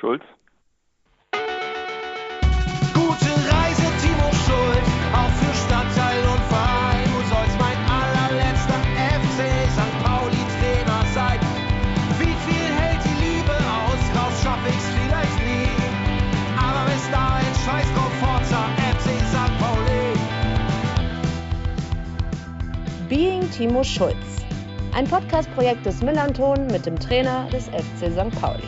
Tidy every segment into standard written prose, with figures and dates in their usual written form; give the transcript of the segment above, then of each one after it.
Schulz. Gute Reise, Timo Schulz, auch für Stadtteil und Verein. Du sollst mein allerletzter FC St. Pauli Trainer sein. Wie viel hält die Liebe aus? Raus schaff ich's vielleicht nie. Aber bis dahin scheiß drauf, Forza FC St. Pauli. Being Timo Schulz. Ein Podcast-Projekt des Millanton mit dem Trainer des FC St. Pauli.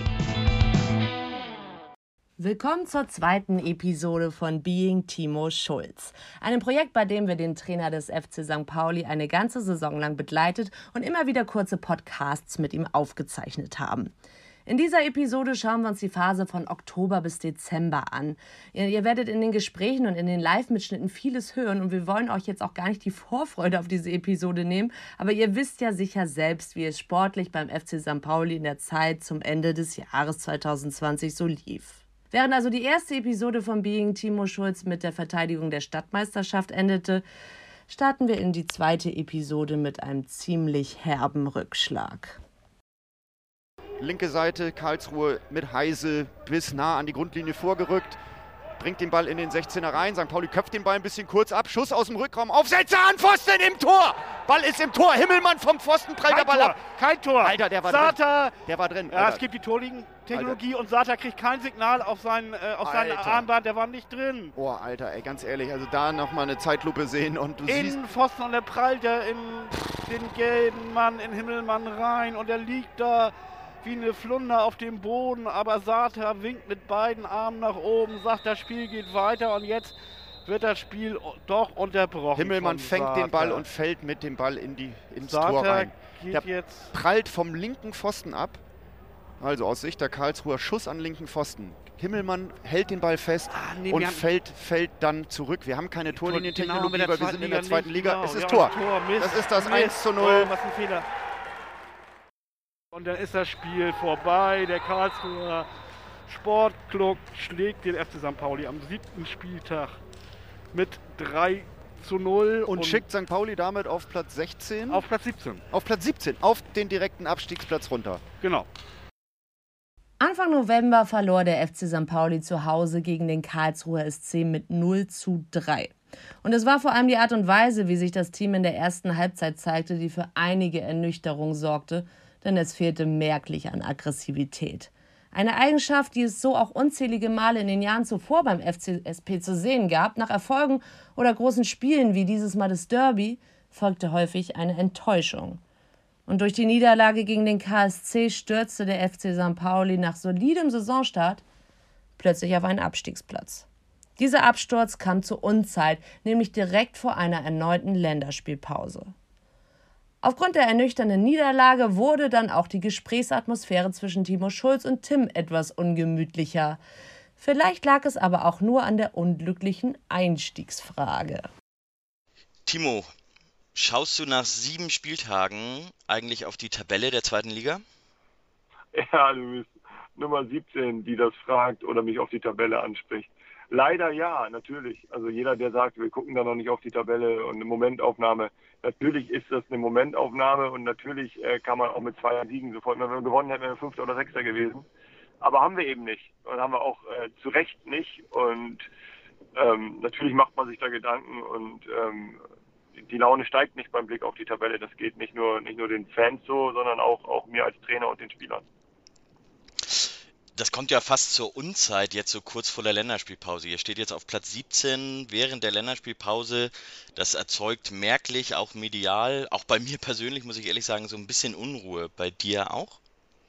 Willkommen zur zweiten Episode von Being Timo Schulz. Einem Projekt, bei dem wir den Trainer des FC St. Pauli eine ganze Saison lang begleitet und immer wieder kurze Podcasts mit ihm aufgezeichnet haben. In dieser Episode schauen wir uns die Phase von Oktober bis Dezember an. Ihr werdet in den Gesprächen und in den Live-Mitschnitten vieles hören und wir wollen euch jetzt auch gar nicht die Vorfreude auf diese Episode nehmen, aber ihr wisst ja sicher selbst, wie es sportlich beim FC St. Pauli in der Zeit zum Ende des Jahres 2020 so lief. Während also die erste Episode von Being Timo Schulz mit der Verteidigung der Stadtmeisterschaft endete, starten wir in die zweite Episode mit einem ziemlich herben Rückschlag. Linke Seite, Karlsruhe mit Heise bis nah an die Grundlinie vorgerückt. Bringt den Ball in den 16er rein. St. Pauli köpft den Ball ein bisschen kurz ab. Schuss aus dem Rückraum. Aufsetzer an Pfosten im Tor. Ball ist im Tor. Himmelmann vom Pfosten prallt der Ball ab. Kein Tor. Alter, der war Sata, drin. Der war drin. Ja, es gibt die Torlinientechnologie und Sata kriegt kein Signal auf sein Armband. Der war nicht drin. Oh, Alter, ey, ganz ehrlich. Also da nochmal eine Zeitlupe sehen und du siehst... Innenpfosten und der prallt ja in den gelben Mann, in Himmelmann rein und er liegt da wie eine Flunder auf dem Boden, aber Sata winkt mit beiden Armen nach oben, sagt, das Spiel geht weiter und jetzt wird das Spiel doch unterbrochen. Himmelmann fängt den Ball und fällt mit dem Ball ins Tor rein. Der jetzt prallt vom linken Pfosten ab, also aus Sicht der Karlsruher Schuss an linken Pfosten. Himmelmann hält den Ball fest und fällt dann zurück. Wir haben keine Torlinientechnologie, weil wir sind in der zweiten Liga. Genau. Es ist Tor. Das ist das 1:0. Oh, was ein Fehler. Und dann ist das Spiel vorbei. Der Karlsruher Sportclub schlägt den FC St. Pauli am 7. Spieltag mit 3:0. Und schickt St. Pauli damit auf Platz 16? Auf Platz 17. Auf Platz 17, auf den direkten Abstiegsplatz runter. Genau. Anfang November verlor der FC St. Pauli zu Hause gegen den Karlsruher SC mit 0:3. Und es war vor allem die Art und Weise, wie sich das Team in der ersten Halbzeit zeigte, die für einige Ernüchterung sorgte, denn es fehlte merklich an Aggressivität. Eine Eigenschaft, die es so auch unzählige Male in den Jahren zuvor beim FCSP zu sehen gab. Nach Erfolgen oder großen Spielen wie dieses Mal das Derby folgte häufig eine Enttäuschung. Und durch die Niederlage gegen den KSC stürzte der FC St. Pauli nach solidem Saisonstart plötzlich auf einen Abstiegsplatz. Dieser Absturz kam zur Unzeit, nämlich direkt vor einer erneuten Länderspielpause. Aufgrund der ernüchternden Niederlage wurde dann auch die Gesprächsatmosphäre zwischen Timo Schulz und Tim etwas ungemütlicher. Vielleicht lag es aber auch nur an der unglücklichen Einstiegsfrage. Timo, schaust du nach 7 Spieltagen eigentlich auf die Tabelle der zweiten Liga? Ja, du bist Nummer 17, die das fragt oder mich auf die Tabelle anspricht. Leider ja, natürlich. Also jeder, der sagt, wir gucken da noch nicht auf die Tabelle und eine Momentaufnahme, natürlich ist das eine Momentaufnahme und natürlich kann man auch mit 2 Siegen sofort, wenn wir gewonnen hätten, wären wir 5. oder 6. gewesen. Aber haben wir eben nicht und haben wir auch zu Recht nicht und natürlich macht man sich da Gedanken und die Laune steigt nicht beim Blick auf die Tabelle. Das geht nicht nur den Fans so, sondern auch mir als Trainer und den Spielern. Das kommt ja fast zur Unzeit, jetzt so kurz vor der Länderspielpause. Ihr steht jetzt auf Platz 17 während der Länderspielpause. Das erzeugt merklich, auch medial, auch bei mir persönlich, muss ich ehrlich sagen, so ein bisschen Unruhe. Bei dir auch?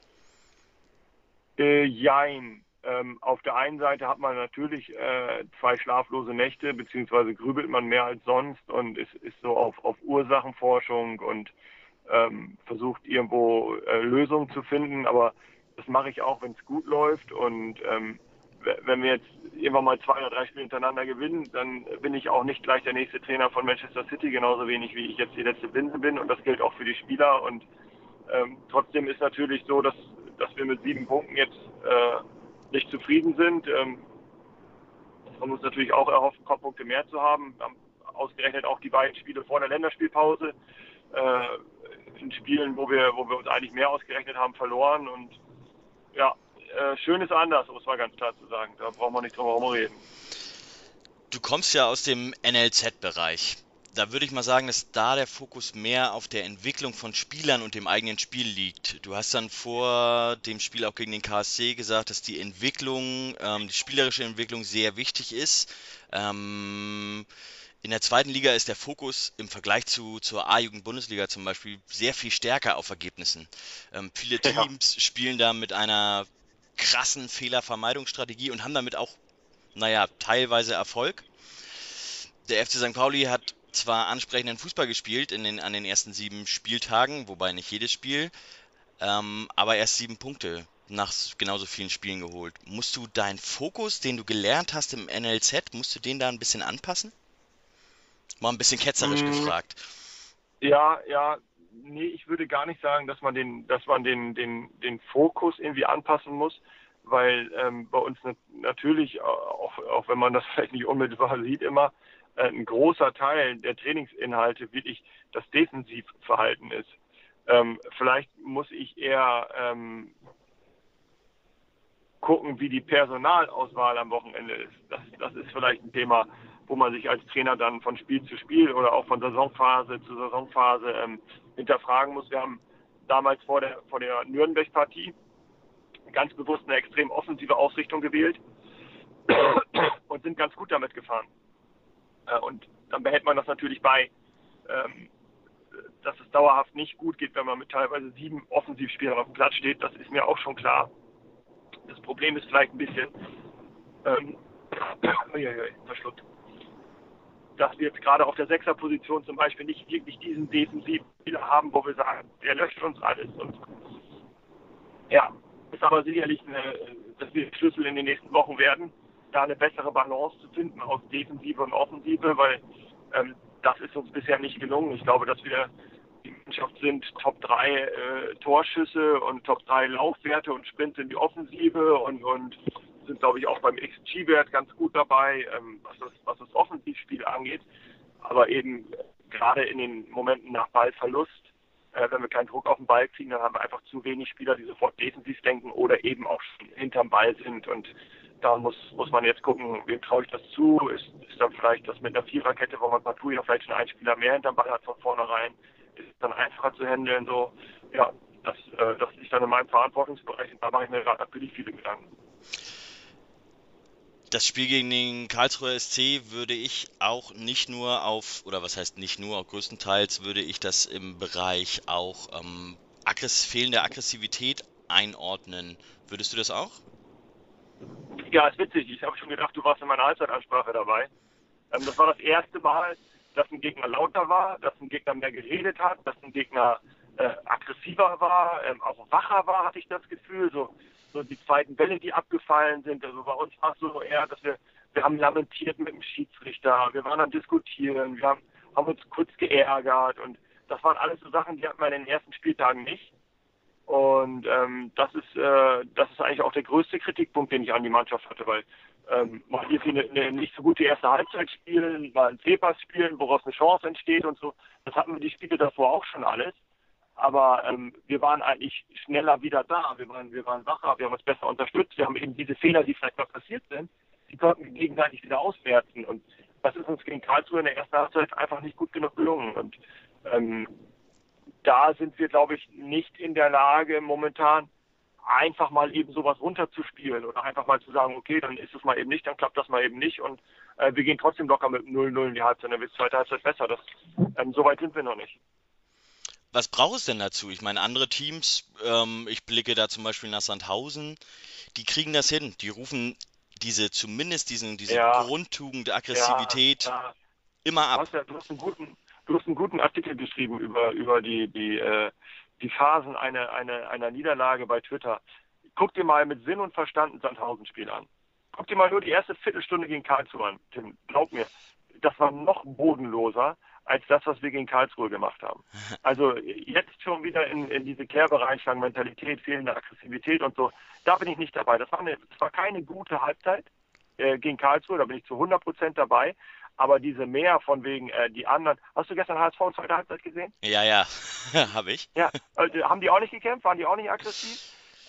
Jein. Auf der einen Seite hat man natürlich 2 schlaflose Nächte, beziehungsweise grübelt man mehr als sonst und ist so auf Ursachenforschung und versucht irgendwo Lösungen zu finden, aber das mache ich auch, wenn es gut läuft und wenn wir jetzt irgendwann mal 2 oder 3 Spiele hintereinander gewinnen, dann bin ich auch nicht gleich der nächste Trainer von Manchester City, genauso wenig wie ich jetzt die letzte Binse bin und das gilt auch für die Spieler und trotzdem ist natürlich so, dass wir mit 7 Punkten jetzt nicht zufrieden sind. Man muss natürlich auch erhoffen, Punkte mehr zu haben. Wir haben ausgerechnet auch die beiden Spiele vor der Länderspielpause in Spielen, wo wir uns eigentlich mehr ausgerechnet haben, verloren und ja, schön ist anders, um es mal ganz klar zu sagen. Da brauchen wir nicht drum herum reden. Du kommst ja aus dem NLZ-Bereich. Da würde ich mal sagen, dass da der Fokus mehr auf der Entwicklung von Spielern und dem eigenen Spiel liegt. Du hast dann vor dem Spiel auch gegen den KSC gesagt, dass die Entwicklung, die spielerische Entwicklung sehr wichtig ist. In der zweiten Liga ist der Fokus im Vergleich zur A-Jugend-Bundesliga zum Beispiel sehr viel stärker auf Ergebnissen. Viele Ja. Teams spielen da mit einer krassen Fehlervermeidungsstrategie und haben damit auch, naja, teilweise Erfolg. Der FC St. Pauli hat zwar ansprechenden Fußball gespielt an den ersten 7 Spieltagen, wobei nicht jedes Spiel, aber erst 7 Punkte nach genauso vielen Spielen geholt. Musst du deinen Fokus, den du gelernt hast im NLZ, musst du den da ein bisschen anpassen? Mal ein bisschen ketzerisch gefragt. Ja, nee, ich würde gar nicht sagen, dass man den Fokus irgendwie anpassen muss, weil bei uns natürlich, auch wenn man das vielleicht nicht unmittelbar sieht, immer ein großer Teil der Trainingsinhalte wirklich das Defensivverhalten ist. Vielleicht muss ich eher gucken, wie die Personalauswahl am Wochenende ist. Das ist vielleicht ein Thema, wo man sich als Trainer dann von Spiel zu Spiel oder auch von Saisonphase zu Saisonphase hinterfragen muss. Wir haben damals vor der Nürnberg-Partie ganz bewusst eine extrem offensive Ausrichtung gewählt und sind ganz gut damit gefahren. Und dann behält man das natürlich bei, dass es dauerhaft nicht gut geht, wenn man mit teilweise 7 Offensivspielern auf dem Platz steht. Das ist mir auch schon klar. Das Problem ist vielleicht ein bisschen verschluckt, dass wir jetzt gerade auf der Sechserposition zum Beispiel nicht wirklich diesen Defensivspieler haben, wo wir sagen, der löscht uns alles. Und ja, ist aber sicherlich dass wir Schlüssel in den nächsten Wochen werden, da eine bessere Balance zu finden aus Defensive und Offensive, weil das ist uns bisher nicht gelungen. Ich glaube, dass wir die Mannschaft sind, Top 3 Torschüsse und Top 3 Laufwerte und Sprints in die Offensive und sind, glaube ich, auch beim XG-Wert ganz gut dabei, was das Offensivspiel angeht. Aber eben gerade in den Momenten nach Ballverlust, wenn wir keinen Druck auf den Ball kriegen, dann haben wir einfach zu wenig Spieler, die sofort defensiv denken oder eben auch schon hinterm Ball sind. Und da muss man jetzt gucken, wem traue ich das zu? Ist dann vielleicht das mit einer Viererkette, wo man partout ja vielleicht schon einen Spieler mehr hinterm Ball hat von vornherein, ist es dann einfacher zu handeln. So, ja, das liegt dann in meinem Verantwortungsbereich und da mache ich mir gerade natürlich viele Gedanken. Das Spiel gegen den Karlsruher SC würde ich auch nicht nur oder was heißt nicht nur, auch größtenteils würde ich das im Bereich auch fehlende Aggressivität einordnen. Würdest du das auch? Ja, ist witzig. Ich habe schon gedacht, du warst in meiner Halbzeitansprache dabei. Das war das erste Mal, dass ein Gegner lauter war, dass ein Gegner mehr geredet hat, dass ein Gegner aggressiver war, auch wacher war, hatte ich das Gefühl. So die zweiten Bälle, die abgefallen sind. Also bei uns war es so eher, dass wir haben lamentiert mit dem Schiedsrichter, wir waren am Diskutieren, wir haben uns kurz geärgert und das waren alles so Sachen, die hatten wir in den ersten Spieltagen nicht. Und das ist eigentlich auch der größte Kritikpunkt, den ich an die Mannschaft hatte, weil mal irgendwie eine nicht so gute erste Halbzeit spielen, mal einen Fehlpass spielen, woraus eine Chance entsteht und so. Das hatten wir die Spiele davor auch schon alles. Aber wir waren eigentlich schneller wieder da. Wir waren wacher, wir haben uns besser unterstützt. Wir haben eben diese Fehler, die vielleicht noch passiert sind, die konnten wir gegenseitig wieder auswerten. Und das ist uns gegen Karlsruhe in der ersten Halbzeit einfach nicht gut genug gelungen. Und da sind wir, glaube ich, nicht in der Lage momentan einfach mal eben sowas runterzuspielen oder einfach mal zu sagen, okay, dann ist es mal eben nicht, dann klappt das mal eben nicht und wir gehen trotzdem locker mit 0-0 in die Halbzeit, dann wird die zweite Halbzeit besser. So weit sind wir noch nicht. Was braucht es denn dazu? Ich meine, andere Teams, ich blicke da zum Beispiel nach Sandhausen, die kriegen das hin. Die rufen diese Grundtugend, Aggressivität immer ab. Du hast einen guten Artikel geschrieben über die Phasen einer Niederlage bei Twitter. Guck dir mal mit Sinn und Verstand ein Sandhausen-Spiel an. Guck dir mal nur die erste Viertelstunde gegen Karlsruhe an, Tim. Glaub mir, das war noch bodenloser als das, was wir gegen Karlsruhe gemacht haben. Also jetzt schon wieder in diese Kerbe reinschlagen, Mentalität, fehlende Aggressivität und so. Da bin ich nicht dabei. Das war keine gute Halbzeit gegen Karlsruhe, da bin ich zu 100% dabei. Aber diese mehr von wegen die anderen. Hast du gestern HSV zweite Halbzeit gesehen? Ja, habe ich. Ja, haben die auch nicht gekämpft? Waren die auch nicht aggressiv?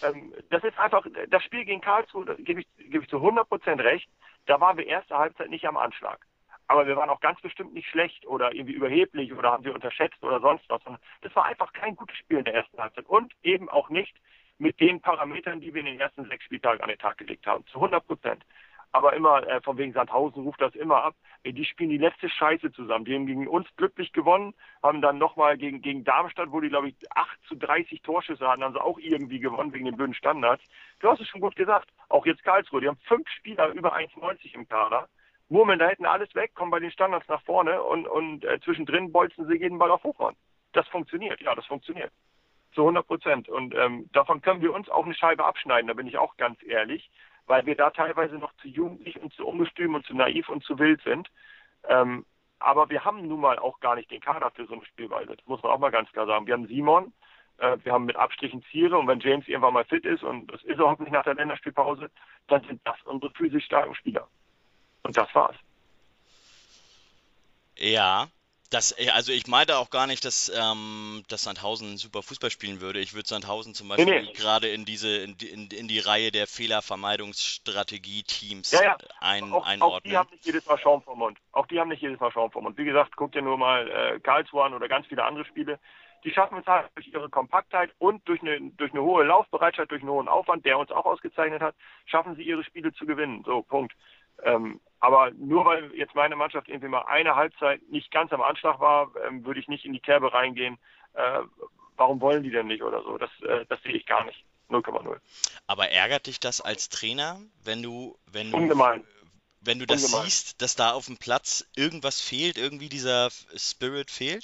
Das ist einfach, das Spiel gegen Karlsruhe, da gebe ich zu 100% recht, da waren wir erste Halbzeit nicht am Anschlag. Aber wir waren auch ganz bestimmt nicht schlecht oder irgendwie überheblich oder haben sie unterschätzt oder sonst was. Das war einfach kein gutes Spiel in der ersten Halbzeit und eben auch nicht mit den Parametern, die wir in den ersten 6 Spieltagen an den Tag gelegt haben. Zu 100%. Aber immer, von wegen Sandhausen ruft das immer ab. Die spielen die letzte Scheiße zusammen. Die haben gegen uns glücklich gewonnen, haben dann nochmal gegen Darmstadt, wo die, glaube ich, 8-30 Torschüsse hatten, haben sie auch irgendwie gewonnen wegen den blöden Standards. Du hast es schon gut gesagt. Auch jetzt Karlsruhe. Die haben 5 Spieler über 1,90 im Kader. Murmeln da hinten alles weg, kommen bei den Standards nach vorne und zwischendrin bolzen sie jeden Ball auf Hochhorn. Das funktioniert. Ja, das funktioniert. Zu 100%. Und davon können wir uns auch eine Scheibe abschneiden, da bin ich auch ganz ehrlich, weil wir da teilweise noch zu jugendlich und zu ungestüm und zu naiv und zu wild sind. Aber wir haben nun mal auch gar nicht den Kader für so eine Spielweise. Das muss man auch mal ganz klar sagen. Wir haben Simon, wir haben mit Abstrichen Ziere und wenn James irgendwann mal fit ist, und das ist er hoffentlich nach der Länderspielpause, dann sind das unsere physisch starken Spieler. Und das war's. Ja, also ich meinte auch gar nicht, dass Sandhausen super Fußball spielen würde. Ich würde Sandhausen zum Beispiel Nee. gerade in die Reihe der Fehlervermeidungsstrategie-Teams Ja, ja. Auch die einordnen. haben nicht jedes Mal Schaum vom Mund. Wie gesagt, guck dir nur mal Karlsruhe an oder ganz viele andere Spiele. Die schaffen es halt durch ihre Kompaktheit und durch eine hohe Laufbereitschaft, durch einen hohen Aufwand, der uns auch ausgezeichnet hat, schaffen sie ihre Spiele zu gewinnen. So, Punkt. Aber nur weil jetzt meine Mannschaft irgendwie mal eine Halbzeit nicht ganz am Anschlag war, würde ich nicht in die Kerbe reingehen. Warum wollen die denn nicht oder so? Das sehe ich gar nicht. 0,0. Aber ärgert dich das als Trainer, wenn du Ungemein. das Ungemein. siehst, dass da auf dem Platz irgendwas fehlt, irgendwie dieser Spirit fehlt?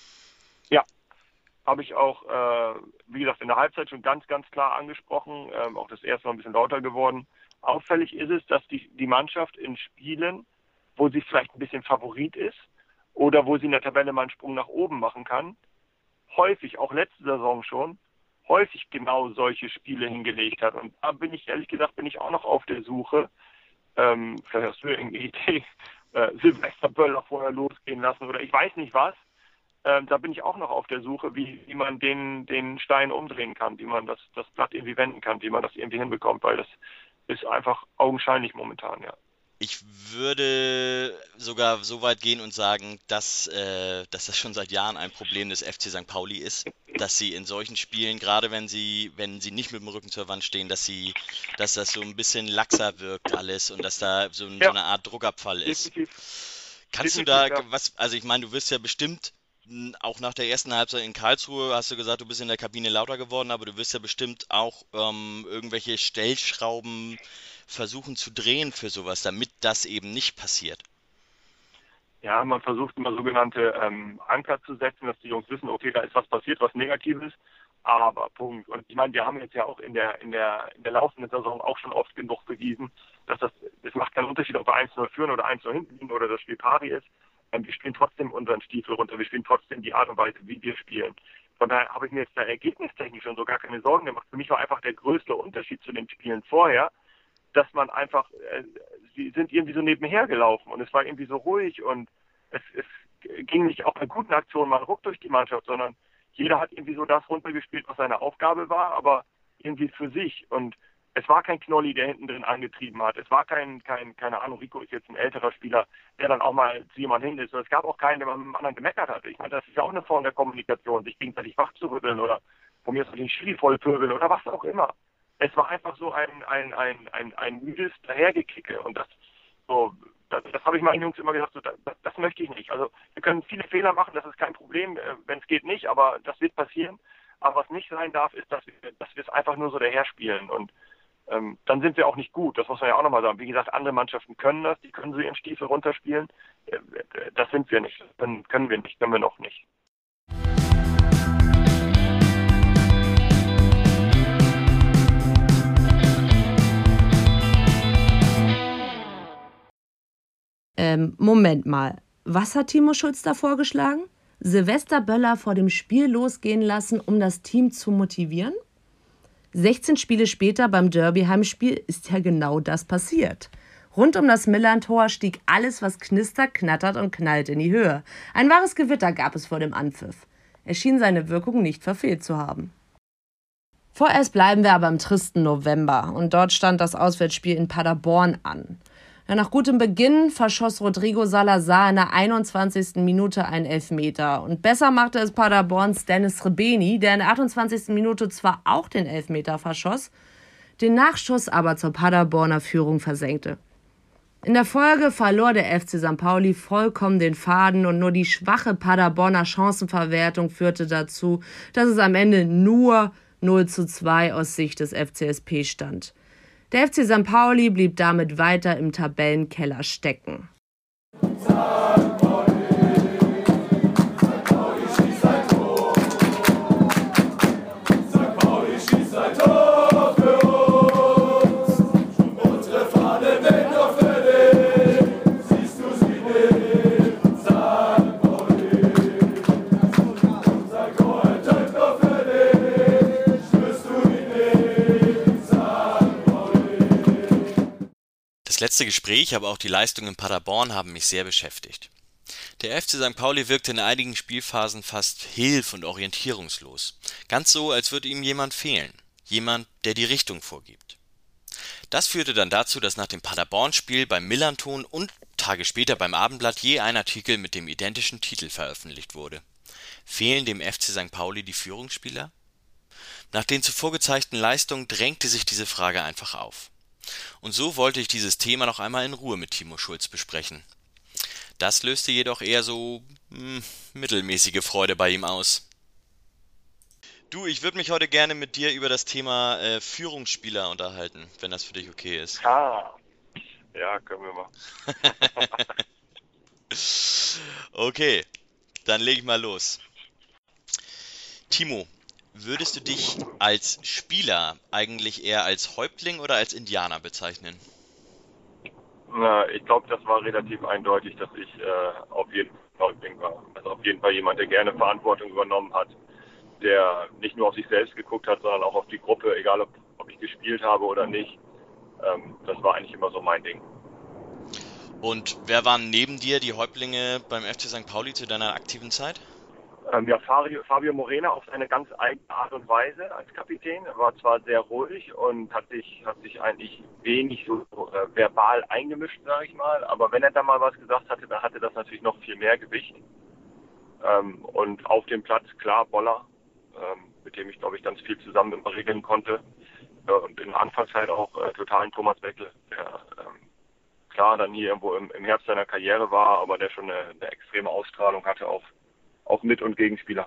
Ja, habe ich auch, wie gesagt, in der Halbzeit schon ganz, ganz klar angesprochen. Auch das erste Mal ein bisschen lauter geworden. Auffällig ist es, dass die Mannschaft in Spielen, wo sie vielleicht ein bisschen Favorit ist oder wo sie in der Tabelle mal einen Sprung nach oben machen kann, häufig, auch letzte Saison schon, häufig genau solche Spiele hingelegt hat. Und da bin ich, ehrlich gesagt, auch noch auf der Suche, vielleicht hast du irgendeine Idee, Silvester Böller vorher losgehen lassen oder ich weiß nicht was. Da bin ich auch noch auf der Suche, wie man den Stein umdrehen kann, wie man das Blatt irgendwie wenden kann, wie man das irgendwie hinbekommt, weil das ist einfach augenscheinlich momentan, ja. Ich würde sogar so weit gehen und sagen, dass das schon seit Jahren ein Problem des FC St. Pauli ist, dass sie in solchen Spielen, gerade wenn sie nicht mit dem Rücken zur Wand stehen, dass das so ein bisschen laxer wirkt alles und dass da so eine Art Druckabfall ist. Definitiv. Kannst du da Definitiv, ja. also ich meine, du wirst ja bestimmt auch nach der ersten Halbzeit in Karlsruhe, hast du gesagt, du bist in der Kabine lauter geworden, aber du wirst ja bestimmt auch irgendwelche Stellschrauben versuchen zu drehen für sowas, damit das eben nicht passiert. Ja, man versucht immer sogenannte Anker zu setzen, dass die Jungs wissen, okay, da ist was passiert, was Negatives, aber Punkt. Und ich meine, wir haben jetzt ja auch in der laufenden Saison auch schon oft genug bewiesen, dass das macht keinen Unterschied, ob wir 1-0 führen oder 1-0 hinten liegen oder das Spiel pari ist. Wir spielen trotzdem unseren Stiefel runter, wir spielen trotzdem die Art und Weise, wie wir spielen. Von daher habe ich mir jetzt da ergebnistechnisch schon so gar keine Sorgen gemacht. Für mich war einfach der größte Unterschied zu den Spielen vorher, dass man einfach, sie sind irgendwie so nebenher gelaufen und es war irgendwie so ruhig und es ging nicht auch bei guten Aktionen mal ruck durch die Mannschaft, sondern jeder hat irgendwie so das runtergespielt, was seine Aufgabe war, aber irgendwie für sich. Und es war kein Knolli, der hinten drin angetrieben hat. Es war keine Ahnung, Rico ist jetzt ein älterer Spieler, der dann auch mal zu jemandem hin ist. Und es gab auch keinen, der mal mit dem anderen gemeckert hat. Ich meine, das ist ja auch eine Form der Kommunikation, sich gegenseitig wachzurütteln oder von mir aus den Schiri vollpöbeln oder was auch immer. Es war einfach so ein müdes Dahergekicke und das habe ich meinen Jungs immer gesagt, so, das möchte ich nicht. Also wir können viele Fehler machen, das ist kein Problem, wenn es geht nicht, aber das wird passieren. Aber was nicht sein darf, ist, dass wir es einfach nur so daher spielen und dann sind wir auch nicht gut. Das muss man ja auch nochmal sagen. Wie gesagt, andere Mannschaften können das, die können so ihren Stiefel runterspielen. Das sind wir nicht. Können wir noch nicht. Moment mal. Was hat Timo Schulz da vorgeschlagen? Silvester Böller vor dem Spiel losgehen lassen, um das Team zu motivieren? 16 Spiele später beim Derby-Heimspiel ist ja genau das passiert. Rund um das Millern-Tor stieg alles, was knistert, knattert und knallt in die Höhe. Ein wahres Gewitter gab es vor dem Anpfiff. Er schien seine Wirkung nicht verfehlt zu haben. Vorerst bleiben wir aber im tristen November und dort stand das Auswärtsspiel in Paderborn an. Ja, nach gutem Beginn verschoss Rodrigo Salazar in der 21. Minute einen Elfmeter. Und besser machte es Paderborns Dennis Rebeni, der in der 28. Minute zwar auch den Elfmeter verschoss, den Nachschuss aber zur Paderborner Führung versenkte. In der Folge verlor der FC St. Pauli vollkommen den Faden und nur die schwache Paderborner Chancenverwertung führte dazu, dass es am Ende nur 0:2 aus Sicht des FCSP stand. Der FC St. Pauli blieb damit weiter im Tabellenkeller stecken. Das letzte Gespräch, aber auch die Leistung in Paderborn haben mich sehr beschäftigt. Der FC St. Pauli wirkte in einigen Spielphasen fast hilf- und orientierungslos. Ganz so, als würde ihm jemand fehlen. Jemand, der die Richtung vorgibt. Das führte dann dazu, dass nach dem Paderborn-Spiel beim Millanton und Tage später beim Abendblatt je ein Artikel mit dem identischen Titel veröffentlicht wurde. Fehlen dem FC St. Pauli die Führungsspieler? Nach den zuvor gezeigten Leistungen drängte sich diese Frage einfach auf. Und so wollte ich dieses Thema noch einmal in Ruhe mit Timo Schulz besprechen. Das löste jedoch eher so mittelmäßige Freude bei ihm aus. Du, ich würde mich heute gerne mit dir über das Thema Führungsspieler unterhalten, wenn das für dich okay ist. Ja, können wir mal. Okay, dann lege ich mal los. Timo, würdest du dich als Spieler eigentlich eher als Häuptling oder als Indianer bezeichnen? Na, ich glaube, das war relativ eindeutig, dass ich auf jeden Fall Häuptling war. Also auf jeden Fall jemand, der gerne Verantwortung übernommen hat, der nicht nur auf sich selbst geguckt hat, sondern auch auf die Gruppe, egal ob ich gespielt habe oder nicht. Das war eigentlich immer so mein Ding. Und wer waren neben dir die Häuptlinge beim FC St. Pauli zu deiner aktiven Zeit? Fabio Morena auf seine ganz eigene Art und Weise als Kapitän. Er war zwar sehr ruhig und hat sich eigentlich wenig so verbal eingemischt, sage ich mal, aber wenn er da mal was gesagt hatte, dann hatte das natürlich noch viel mehr Gewicht. Und auf dem Platz, klar, Boller, mit dem ich, glaube ich, ganz viel zusammen regeln konnte. Und in der Anfangszeit auch totalen Thomas Weckle, der klar dann hier irgendwo im Herbst seiner Karriere war, aber der schon eine extreme Ausstrahlung hatte auf Mit- und Gegenspieler.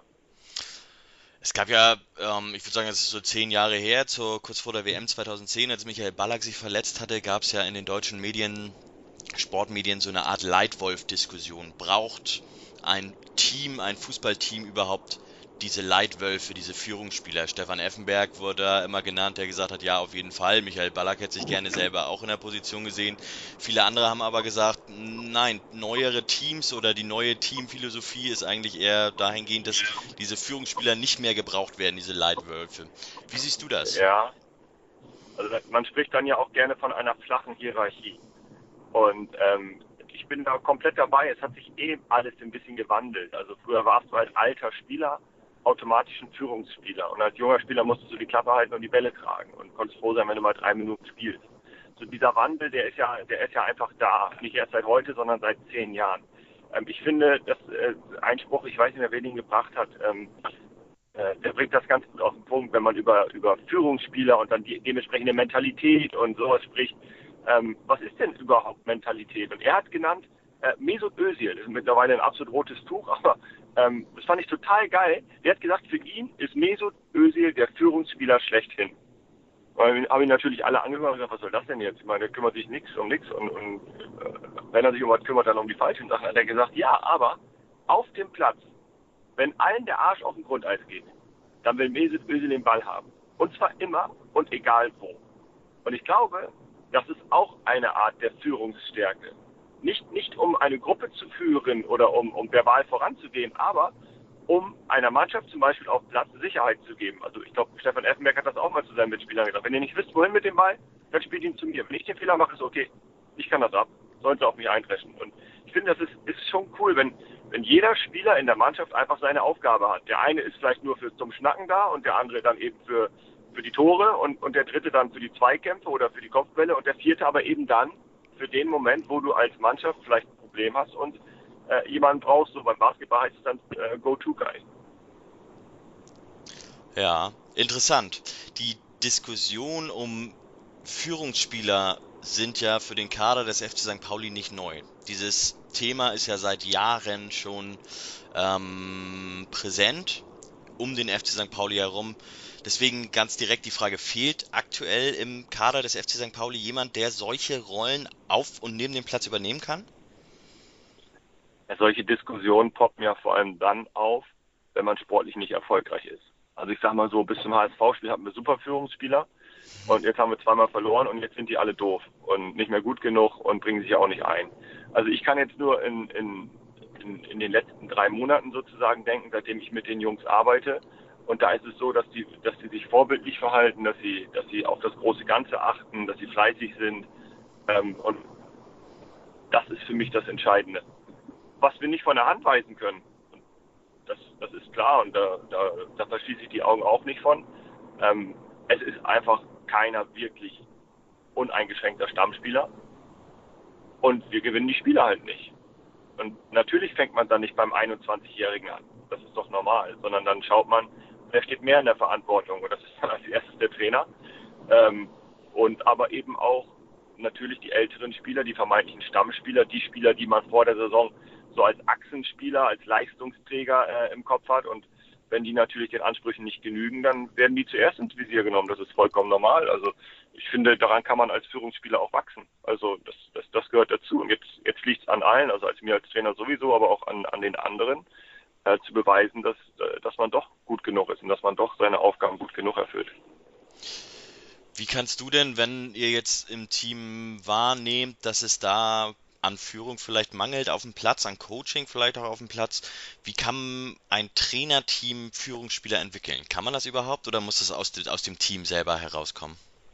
Es gab ja, ich würde sagen, das ist so 10 Jahre her, kurz vor der WM 2010, als Michael Ballack sich verletzt hatte, gab es ja in den deutschen Medien, Sportmedien, so eine Art Leitwolf-Diskussion. Braucht ein Team, ein Fußballteam überhaupt diese Leitwölfe, diese Führungsspieler? Stefan Effenberg wurde da immer genannt, der gesagt hat, ja, auf jeden Fall. Michael Ballack hätte sich gerne selber auch in der Position gesehen. Viele andere haben aber gesagt, nein, neuere Teams oder die neue Teamphilosophie ist eigentlich eher dahingehend, dass diese Führungsspieler nicht mehr gebraucht werden, diese Leitwölfe. Wie siehst du das? Ja, also man spricht dann ja auch gerne von einer flachen Hierarchie. Und ich bin da komplett dabei. Es hat sich alles ein bisschen gewandelt. Also früher warst du als alter Spieler automatisch ein Führungsspieler. Und als junger Spieler musstest du die Klappe halten und die Bälle tragen und konntest froh sein, wenn du mal 3 Minuten spielst. So dieser Wandel, der ist ja einfach da. Nicht erst seit heute, sondern seit 10 Jahren. Ich finde, dass ein Spruch, ich weiß nicht mehr, wer ihn gebracht hat, der bringt das ganz gut auf den Punkt, wenn man über Führungsspieler und dann die dementsprechende Mentalität und sowas spricht. Was ist denn überhaupt Mentalität? Und er hat genannt, Mesut Özil, das ist mittlerweile ein absolut rotes Tuch, aber das fand ich total geil. Der hat gesagt, für ihn ist Mesut Özil der Führungsspieler schlechthin. Und habe ihn natürlich alle angehört und gesagt, was soll das denn jetzt? Ich meine, der kümmert sich um nichts und wenn er sich um was kümmert, dann um die falschen Sachen. Hat er gesagt, ja, aber auf dem Platz, wenn allen der Arsch auf den Grundeis geht, dann will Mesut Özil den Ball haben. Und zwar immer und egal wo. Und ich glaube, das ist auch eine Art der Führungsstärke. Nicht um eine Gruppe zu führen oder um verbal voranzugehen, aber um einer Mannschaft zum Beispiel auf Platz Sicherheit zu geben. Also ich glaube, Stefan Effenberg hat das auch mal zu seinen Mitspielern gesagt. Wenn ihr nicht wisst, wohin mit dem Ball, dann spielt ihn zu mir. Wenn ich den Fehler mache, ist okay. Ich kann das ab. Sollen sie auf mich eindreschen. Und ich finde, das ist schon cool, wenn jeder Spieler in der Mannschaft einfach seine Aufgabe hat. Der eine ist vielleicht nur zum Schnacken da und der andere dann eben für für die Tore und der dritte dann für die Zweikämpfe oder für die Kopfbälle und der vierte aber eben dann für den Moment, wo du als Mannschaft vielleicht ein Problem hast und jemanden brauchst. So beim Basketball heißt es dann Go-To-Guy. Ja, interessant. Die Diskussion um Führungsspieler sind ja für den Kader des FC St. Pauli nicht neu. Dieses Thema ist ja seit Jahren schon präsent um den FC St. Pauli herum. Deswegen ganz direkt die Frage, fehlt aktuell im Kader des FC St. Pauli jemand, der solche Rollen auf und neben dem Platz übernehmen kann? Ja, solche Diskussionen poppen ja vor allem dann auf, wenn man sportlich nicht erfolgreich ist. Also ich sag mal so, bis zum HSV-Spiel hatten wir super Führungsspieler und jetzt haben wir zweimal verloren und jetzt sind die alle doof und nicht mehr gut genug und bringen sich auch nicht ein. Also ich kann jetzt nur in den letzten 3 Monaten sozusagen denken, seitdem ich mit den Jungs arbeite. Und da ist es so, dass die sich vorbildlich verhalten, dass sie auf das große Ganze achten, dass sie fleißig sind. Und das ist für mich das Entscheidende. Was wir nicht von der Hand weisen können, das ist klar und da verschließe ich die Augen auch nicht von. Es ist einfach keiner wirklich uneingeschränkter Stammspieler. Und wir gewinnen die Spiele halt nicht. Und natürlich fängt man dann nicht beim 21-Jährigen an. Das ist doch normal. Sondern dann schaut man, wer steht mehr in der Verantwortung. Und das ist dann als erstes der Trainer. Und aber eben auch natürlich die älteren Spieler, die vermeintlichen Stammspieler, die Spieler, die man vor der Saison so als Achsenspieler, als Leistungsträger im Kopf hat. Und wenn die natürlich den Ansprüchen nicht genügen, dann werden die zuerst ins Visier genommen. Das ist vollkommen normal. Also ich finde, daran kann man als Führungsspieler auch wachsen. Also das gehört dazu. Und jetzt liegt es an allen, also als mir als Trainer sowieso, aber auch an den anderen, zu beweisen, dass man doch gut genug ist und dass man doch seine Aufgaben gut genug erfüllt. Wie kannst du denn, wenn ihr jetzt im Team wahrnehmt, dass es da an Führung vielleicht mangelt auf dem Platz, an Coaching vielleicht auch auf dem Platz, wie kann ein Trainerteam Führungsspieler entwickeln? Kann man das überhaupt oder muss das aus dem Team selber herauskommen?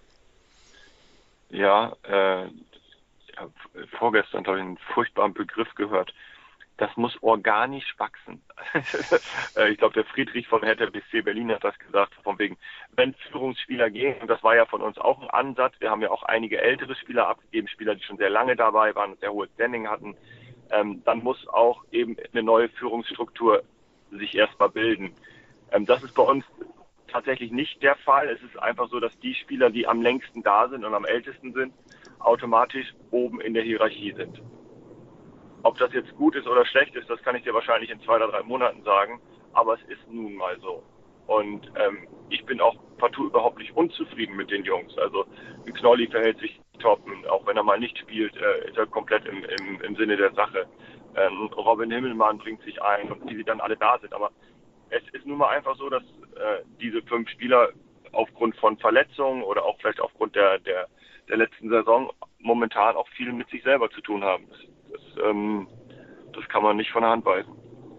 Ja, vorgestern habe ich einen furchtbaren Begriff gehört. Das muss organisch wachsen. Ich glaube, der Friedrich von Hertha BSC Berlin hat das gesagt, von wegen, wenn Führungsspieler gehen, und das war ja von uns auch ein Ansatz, wir haben ja auch einige ältere Spieler abgegeben, Spieler, die schon sehr lange dabei waren und sehr hohes Standing hatten, dann muss auch eben eine neue Führungsstruktur sich erstmal bilden. Das ist bei uns tatsächlich nicht der Fall. Es ist einfach so, dass die Spieler, die am längsten da sind und am ältesten sind, automatisch oben in der Hierarchie sind. Ob das jetzt gut ist oder schlecht ist, das kann ich dir wahrscheinlich in 2 oder 3 Monaten sagen, aber es ist nun mal so. Und ich bin auch partout überhaupt nicht unzufrieden mit den Jungs. Also Knolli verhält sich top, auch wenn er mal nicht spielt, ist er komplett im Sinne der Sache. Robin Himmelmann bringt sich ein und die dann alle da sind. Aber es ist nun mal einfach so, dass diese 5 Spieler aufgrund von Verletzungen oder auch vielleicht aufgrund der letzten Saison momentan auch viel mit sich selber zu tun haben. Das kann man nicht von der Hand weisen.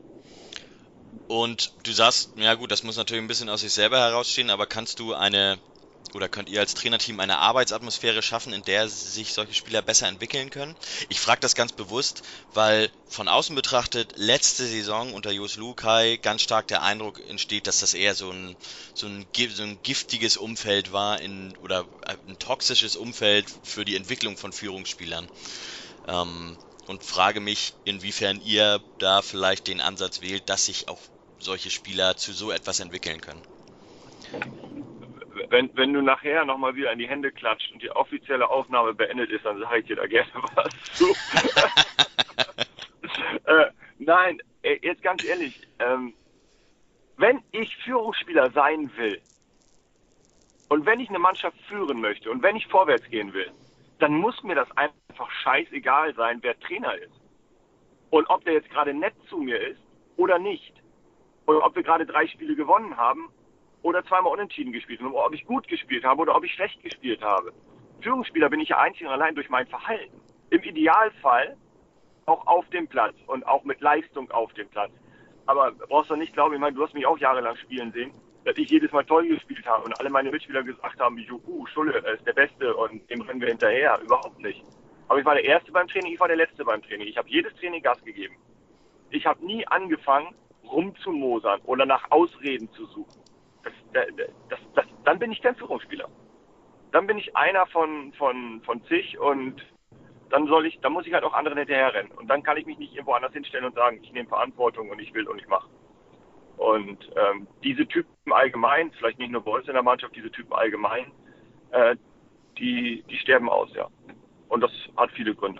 Und du sagst, ja gut, das muss natürlich ein bisschen aus sich selber herausstehen, aber könnt ihr als Trainerteam eine Arbeitsatmosphäre schaffen, in der sich solche Spieler besser entwickeln können? Ich frage das ganz bewusst, weil von außen betrachtet letzte Saison unter Jos Luhukay ganz stark der Eindruck entsteht, dass das eher so ein giftiges Umfeld war oder ein toxisches Umfeld für die Entwicklung von Führungsspielern. Und frage mich, inwiefern ihr da vielleicht den Ansatz wählt, dass sich auch solche Spieler zu so etwas entwickeln können. Wenn du nachher nochmal wieder in die Hände klatscht und die offizielle Aufnahme beendet ist, dann sage ich dir da gerne was zu. Nein, jetzt ganz ehrlich, wenn ich Führungsspieler sein will und wenn ich eine Mannschaft führen möchte und wenn ich vorwärts gehen will, dann muss mir das einfach scheißegal sein, wer Trainer ist. Und ob der jetzt gerade nett zu mir ist oder nicht. Oder ob wir gerade 3 Spiele gewonnen haben oder 2-mal unentschieden gespielt haben. Oder ob ich gut gespielt habe oder ob ich schlecht gespielt habe. Führungsspieler bin ich ja einzig und allein durch mein Verhalten. Im Idealfall auch auf dem Platz und auch mit Leistung auf dem Platz. Aber brauchst du nicht glauben, ich meine, du hast mich auch jahrelang spielen sehen, dass ich jedes Mal toll gespielt habe und alle meine Mitspieler gesagt haben, wie Schulle ist der Beste und dem rennen wir hinterher. Überhaupt nicht. Aber ich war der Erste beim Training, ich war der Letzte beim Training. Ich habe jedes Training Gas gegeben. Ich habe nie angefangen, rumzumosern oder nach Ausreden zu suchen. dann bin ich kein Führungsspieler. Dann bin ich einer von zig und dann muss ich halt auch anderen hinterherrennen. Und dann kann ich mich nicht irgendwo anders hinstellen und sagen, ich nehme Verantwortung und ich will und ich mache. Und diese Typen allgemein, vielleicht nicht nur bei uns in der Mannschaft, diese Typen allgemein, die sterben aus, ja. Und das hat viele Gründe.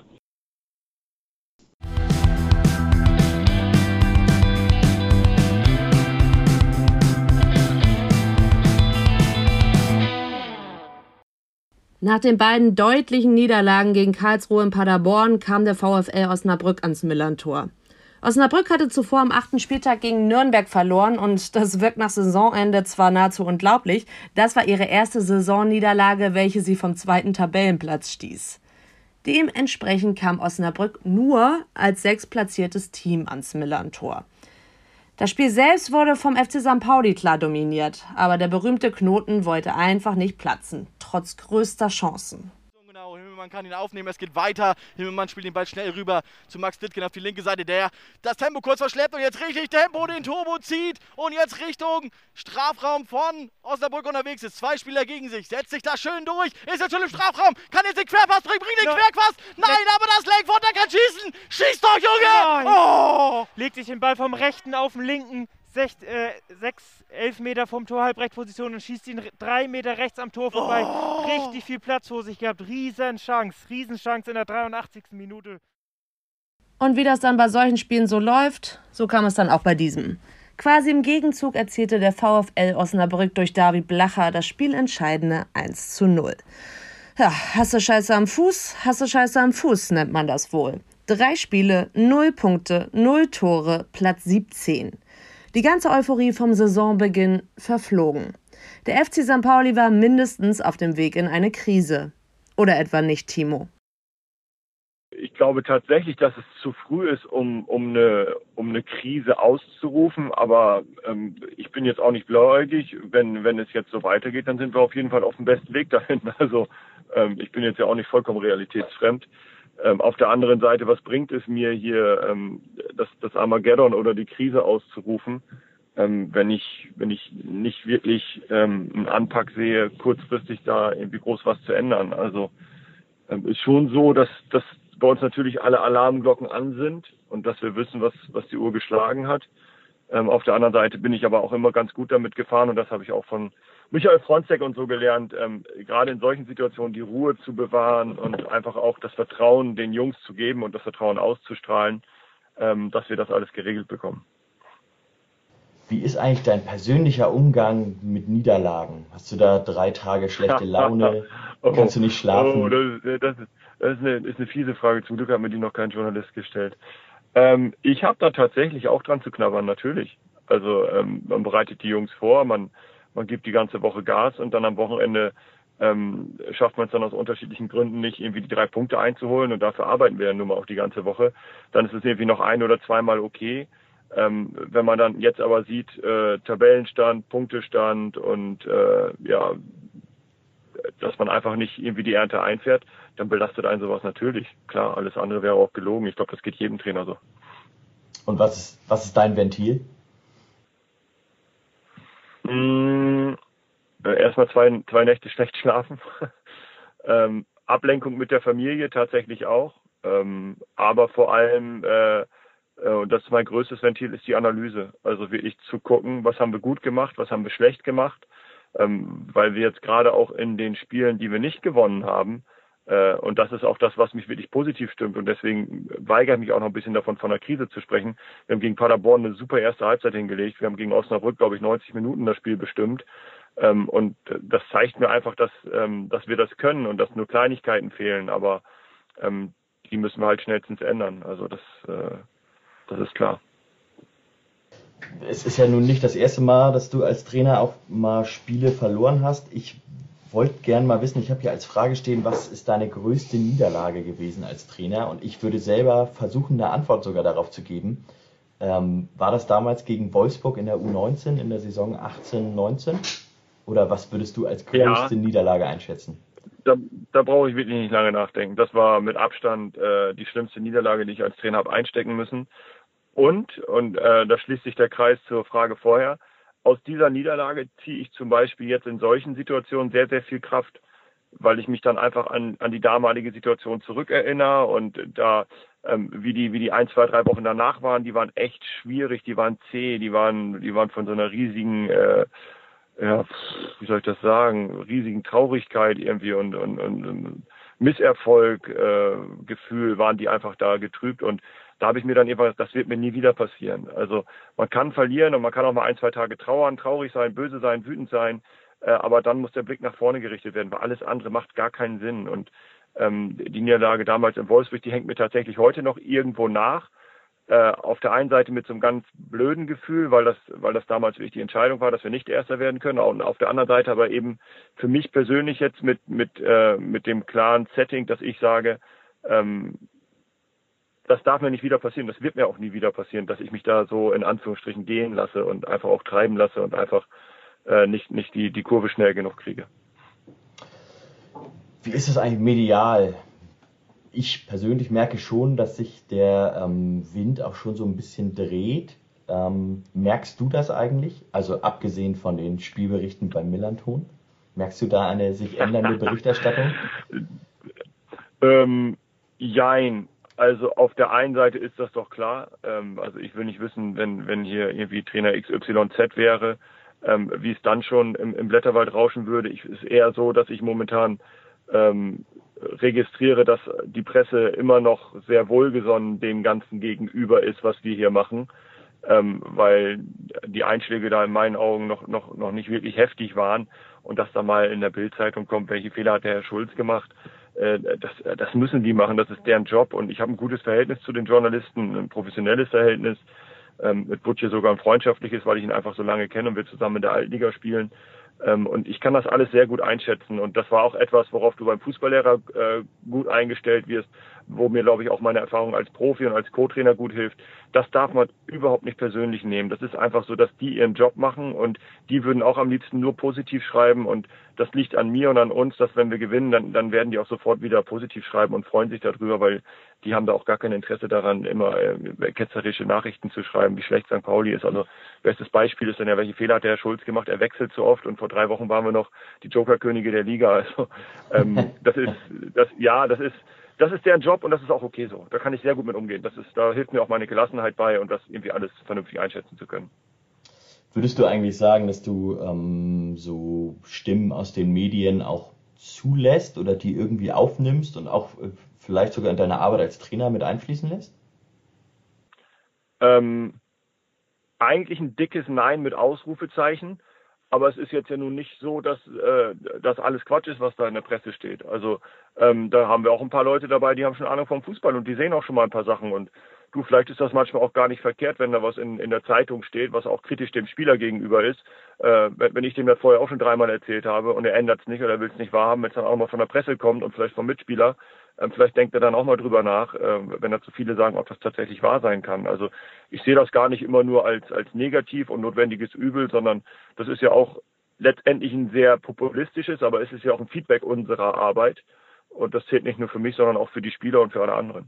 Nach den beiden deutlichen Niederlagen gegen Karlsruhe und Paderborn kam der VfL Osnabrück ans Millerntor. Osnabrück hatte zuvor am 8. Spieltag gegen Nürnberg verloren und das wirkt nach Saisonende zwar nahezu unglaublich, das war ihre erste Saisonniederlage, welche sie vom 2. Tabellenplatz stieß. Dementsprechend kam Osnabrück nur als 6. platziertes Team ans Millerntor. Das Spiel selbst wurde vom FC St. Pauli klar dominiert, aber der berühmte Knoten wollte einfach nicht platzen, trotz größter Chancen. Genau, Himmelmann kann ihn aufnehmen, es geht weiter. Himmelmann spielt den Ball schnell rüber zu Max Dittgen auf die linke Seite, der das Tempo kurz verschleppt und jetzt richtig Tempo, den Turbo zieht und jetzt Richtung Strafraum von Osnabrück unterwegs ist. 2 Spieler gegen sich, setzt sich da schön durch, ist jetzt schon im Strafraum, kann jetzt den Querpass bringen, bringt den Querpass, nein, aber das Lenkwort, der kann schießen, schieß doch, Junge! Oh! Legt sich den Ball vom rechten auf den linken, 11 Meter vom Tor, Halbrechtposition und schießt ihn 3 Meter rechts am Tor vorbei. Richtig viel Platz vor sich gehabt. Riesenchance in der 83. Minute. Und wie das dann bei solchen Spielen so läuft, so kam es dann auch bei diesem. Quasi im Gegenzug erzielte der VfL Osnabrück durch David Blacher das spielentscheidende 1:0. Ja, hast du Scheiße am Fuß, nennt man das wohl. 3 Spiele, 0 Punkte, 0 Tore, Platz 17. Die ganze Euphorie vom Saisonbeginn verflogen. Der FC St. Pauli war mindestens auf dem Weg in eine Krise. Oder etwa nicht, Timo? Ich glaube tatsächlich, dass es zu früh ist, um eine Krise auszurufen. Aber ich bin jetzt auch nicht blauäugig. Wenn es jetzt so weitergeht, dann sind wir auf jeden Fall auf dem besten Weg dahin. Also ich bin jetzt ja auch nicht vollkommen realitätsfremd. Auf der anderen Seite, was bringt es mir hier, das Armageddon oder die Krise auszurufen, wenn ich nicht wirklich einen Anpack sehe, kurzfristig da irgendwie groß was zu ändern. Also ist schon so, dass bei uns natürlich alle Alarmglocken an sind und dass wir wissen, was die Uhr geschlagen hat. Auf der anderen Seite bin ich aber auch immer ganz gut damit gefahren und das habe ich auch von Michael Fronzek und so gelernt, gerade in solchen Situationen die Ruhe zu bewahren und einfach auch das Vertrauen den Jungs zu geben und das Vertrauen auszustrahlen, dass wir das alles geregelt bekommen. Wie ist eigentlich dein persönlicher Umgang mit Niederlagen? Hast du da 3 Tage schlechte Laune? Kannst du nicht schlafen? Oh, das ist eine fiese Frage. Zum Glück hat mir die noch kein Journalist gestellt. Ich habe da tatsächlich auch dran zu knabbern, natürlich. Also man bereitet die Jungs vor, man gibt die ganze Woche Gas und dann am Wochenende schafft man es dann aus unterschiedlichen Gründen nicht, irgendwie die 3 Punkte einzuholen und dafür arbeiten wir ja nun mal auch die ganze Woche. Dann ist es irgendwie noch 1 oder 2 Mal okay. Wenn man dann jetzt aber sieht, Tabellenstand, Punktestand und dass man einfach nicht irgendwie die Ernte einfährt, dann belastet einen sowas natürlich. Klar, alles andere wäre auch gelogen. Ich glaube, das geht jedem Trainer so. Und was ist dein Ventil? Erstmal 2 Nächte schlecht schlafen. Ablenkung mit der Familie tatsächlich auch. Aber vor allem, und das ist mein größtes Ventil, ist die Analyse. Also wirklich zu gucken, was haben wir gut gemacht, was haben wir schlecht gemacht. Weil wir jetzt gerade auch in den Spielen, die wir nicht gewonnen haben, und das ist auch das, was mich wirklich positiv stimmt und deswegen weigere ich mich auch noch ein bisschen davon, von einer Krise zu sprechen. Wir haben gegen Paderborn eine super erste Halbzeit hingelegt. Wir haben gegen Osnabrück, glaube ich, 90 Minuten das Spiel bestimmt. Und das zeigt mir einfach, dass wir das können und dass nur Kleinigkeiten fehlen, aber die müssen wir halt schnellstens ändern. Also das ist klar. Es ist ja nun nicht das erste Mal, dass du als Trainer auch mal Spiele verloren hast. Ich wollte gerne mal wissen, ich habe hier als Frage stehen, was ist deine größte Niederlage gewesen als Trainer? Und ich würde selber versuchen, eine Antwort sogar darauf zu geben. War das damals gegen Wolfsburg in der U19 in der Saison 18/19? Oder was würdest du als größte Niederlage einschätzen? Da brauche ich wirklich nicht lange nachdenken. Das war mit Abstand die schlimmste Niederlage, die ich als Trainer habe einstecken müssen. Und da schließt sich der Kreis zur Frage vorher, aus dieser Niederlage ziehe ich zum Beispiel jetzt in solchen Situationen sehr, sehr viel Kraft, weil ich mich dann einfach an die damalige Situation zurückerinnere und da wie die 1, 2, 3 Wochen danach waren, die waren echt schwierig, die waren zäh, die waren von so einer riesigen, wie soll ich das sagen, riesigen Traurigkeit irgendwie und Misserfolg, Gefühl waren die einfach da getrübt und da habe ich mir dann eben gesagt, das wird mir nie wieder passieren. Also man kann verlieren und man kann auch mal 1, 2 Tage trauern, traurig sein, böse sein, wütend sein, aber dann muss der Blick nach vorne gerichtet werden, weil alles andere macht gar keinen Sinn. Und die Niederlage damals in Wolfsburg, die hängt mir tatsächlich heute noch irgendwo nach. Auf der einen Seite mit so einem ganz blöden Gefühl, weil das damals wirklich die Entscheidung war, dass wir nicht Erster werden können. Und auf der anderen Seite aber eben für mich persönlich jetzt mit dem klaren Setting, dass ich sage, das darf mir nicht wieder passieren. Das wird mir auch nie wieder passieren, dass ich mich da so in Anführungsstrichen gehen lasse und einfach auch treiben lasse und einfach nicht die Kurve schnell genug kriege. Wie ist es eigentlich medial? Ich persönlich merke schon, dass sich der Wind auch schon so ein bisschen dreht. Merkst du das eigentlich? Also abgesehen von den Spielberichten beim Millanton? Merkst du da eine sich ändernde Berichterstattung? Jein. Also auf der einen Seite ist das doch klar. Also ich will nicht wissen, wenn hier irgendwie Trainer XYZ wäre, wie es dann schon im Blätterwald rauschen würde. Es ist eher so, dass ich momentan registriere, dass die Presse immer noch sehr wohlgesonnen dem Ganzen gegenüber ist, was wir hier machen, weil die Einschläge da in meinen Augen noch nicht wirklich heftig waren und dass da mal in der Bild-Zeitung kommt, welche Fehler hat der Herr Schulz gemacht, das müssen die machen, das ist deren Job und ich habe ein gutes Verhältnis zu den Journalisten, ein professionelles Verhältnis, mit Butche sogar ein freundschaftliches, weil ich ihn einfach so lange kenne und wir zusammen in der Altliga spielen. Und ich kann das alles sehr gut einschätzen. Und das war auch etwas, worauf du beim Fußballlehrer gut eingestellt wirst, wo mir, glaube ich, auch meine Erfahrung als Profi und als Co-Trainer gut hilft. Das darf man überhaupt nicht persönlich nehmen. Das ist einfach so, dass die ihren Job machen und die würden auch am liebsten nur positiv schreiben. Und das liegt an mir und an uns, dass wenn wir gewinnen, dann werden die auch sofort wieder positiv schreiben und freuen sich darüber, weil die haben da auch gar kein Interesse daran, immer ketzerische Nachrichten zu schreiben, wie schlecht St. Pauli ist. Also bestes Beispiel ist dann ja, welche Fehler hat der Herr Schulz gemacht? Er wechselt zu oft und vor 3 Wochen waren wir noch die Jokerkönige der Liga. Also das ist deren Job und das ist auch okay so. Da kann ich sehr gut mit umgehen. Da hilft mir auch meine Gelassenheit bei und das irgendwie alles vernünftig einschätzen zu können. Würdest du eigentlich sagen, dass du so Stimmen aus den Medien auch zulässt oder die irgendwie aufnimmst und auch vielleicht sogar in deine Arbeit als Trainer mit einfließen lässt? Eigentlich ein dickes Nein mit Ausrufezeichen. Aber es ist jetzt ja nun nicht so, dass das alles Quatsch ist, was da in der Presse steht. Also da haben wir auch ein paar Leute dabei, die haben schon Ahnung vom Fußball und die sehen auch schon mal ein paar Sachen. Und du, vielleicht ist das manchmal auch gar nicht verkehrt, wenn da was in der Zeitung steht, was auch kritisch dem Spieler gegenüber ist. Wenn ich dem das vorher auch schon 3-mal erzählt habe und er ändert es nicht oder will es nicht wahrhaben, wenn es dann auch mal von der Presse kommt und vielleicht vom Mitspieler, vielleicht denkt er dann auch mal drüber nach, wenn da zu viele sagen, ob das tatsächlich wahr sein kann. Also ich sehe das gar nicht immer nur als negativ und notwendiges Übel, sondern das ist ja auch letztendlich ein sehr populistisches, aber es ist ja auch ein Feedback unserer Arbeit. Und das zählt nicht nur für mich, sondern auch für die Spieler und für alle anderen.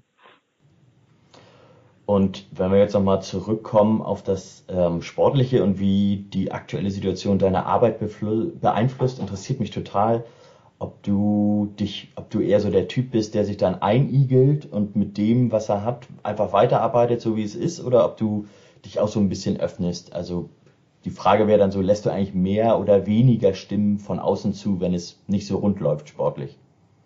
Und wenn wir jetzt nochmal zurückkommen auf das Sportliche und wie die aktuelle Situation deine Arbeit beeinflusst, interessiert mich total, ob du eher so der Typ bist, der sich dann einigelt und mit dem, was er hat, einfach weiterarbeitet, so wie es ist, oder ob du dich auch so ein bisschen öffnest. Also die Frage wäre dann so, lässt du eigentlich mehr oder weniger Stimmen von außen zu, wenn es nicht so rund läuft sportlich?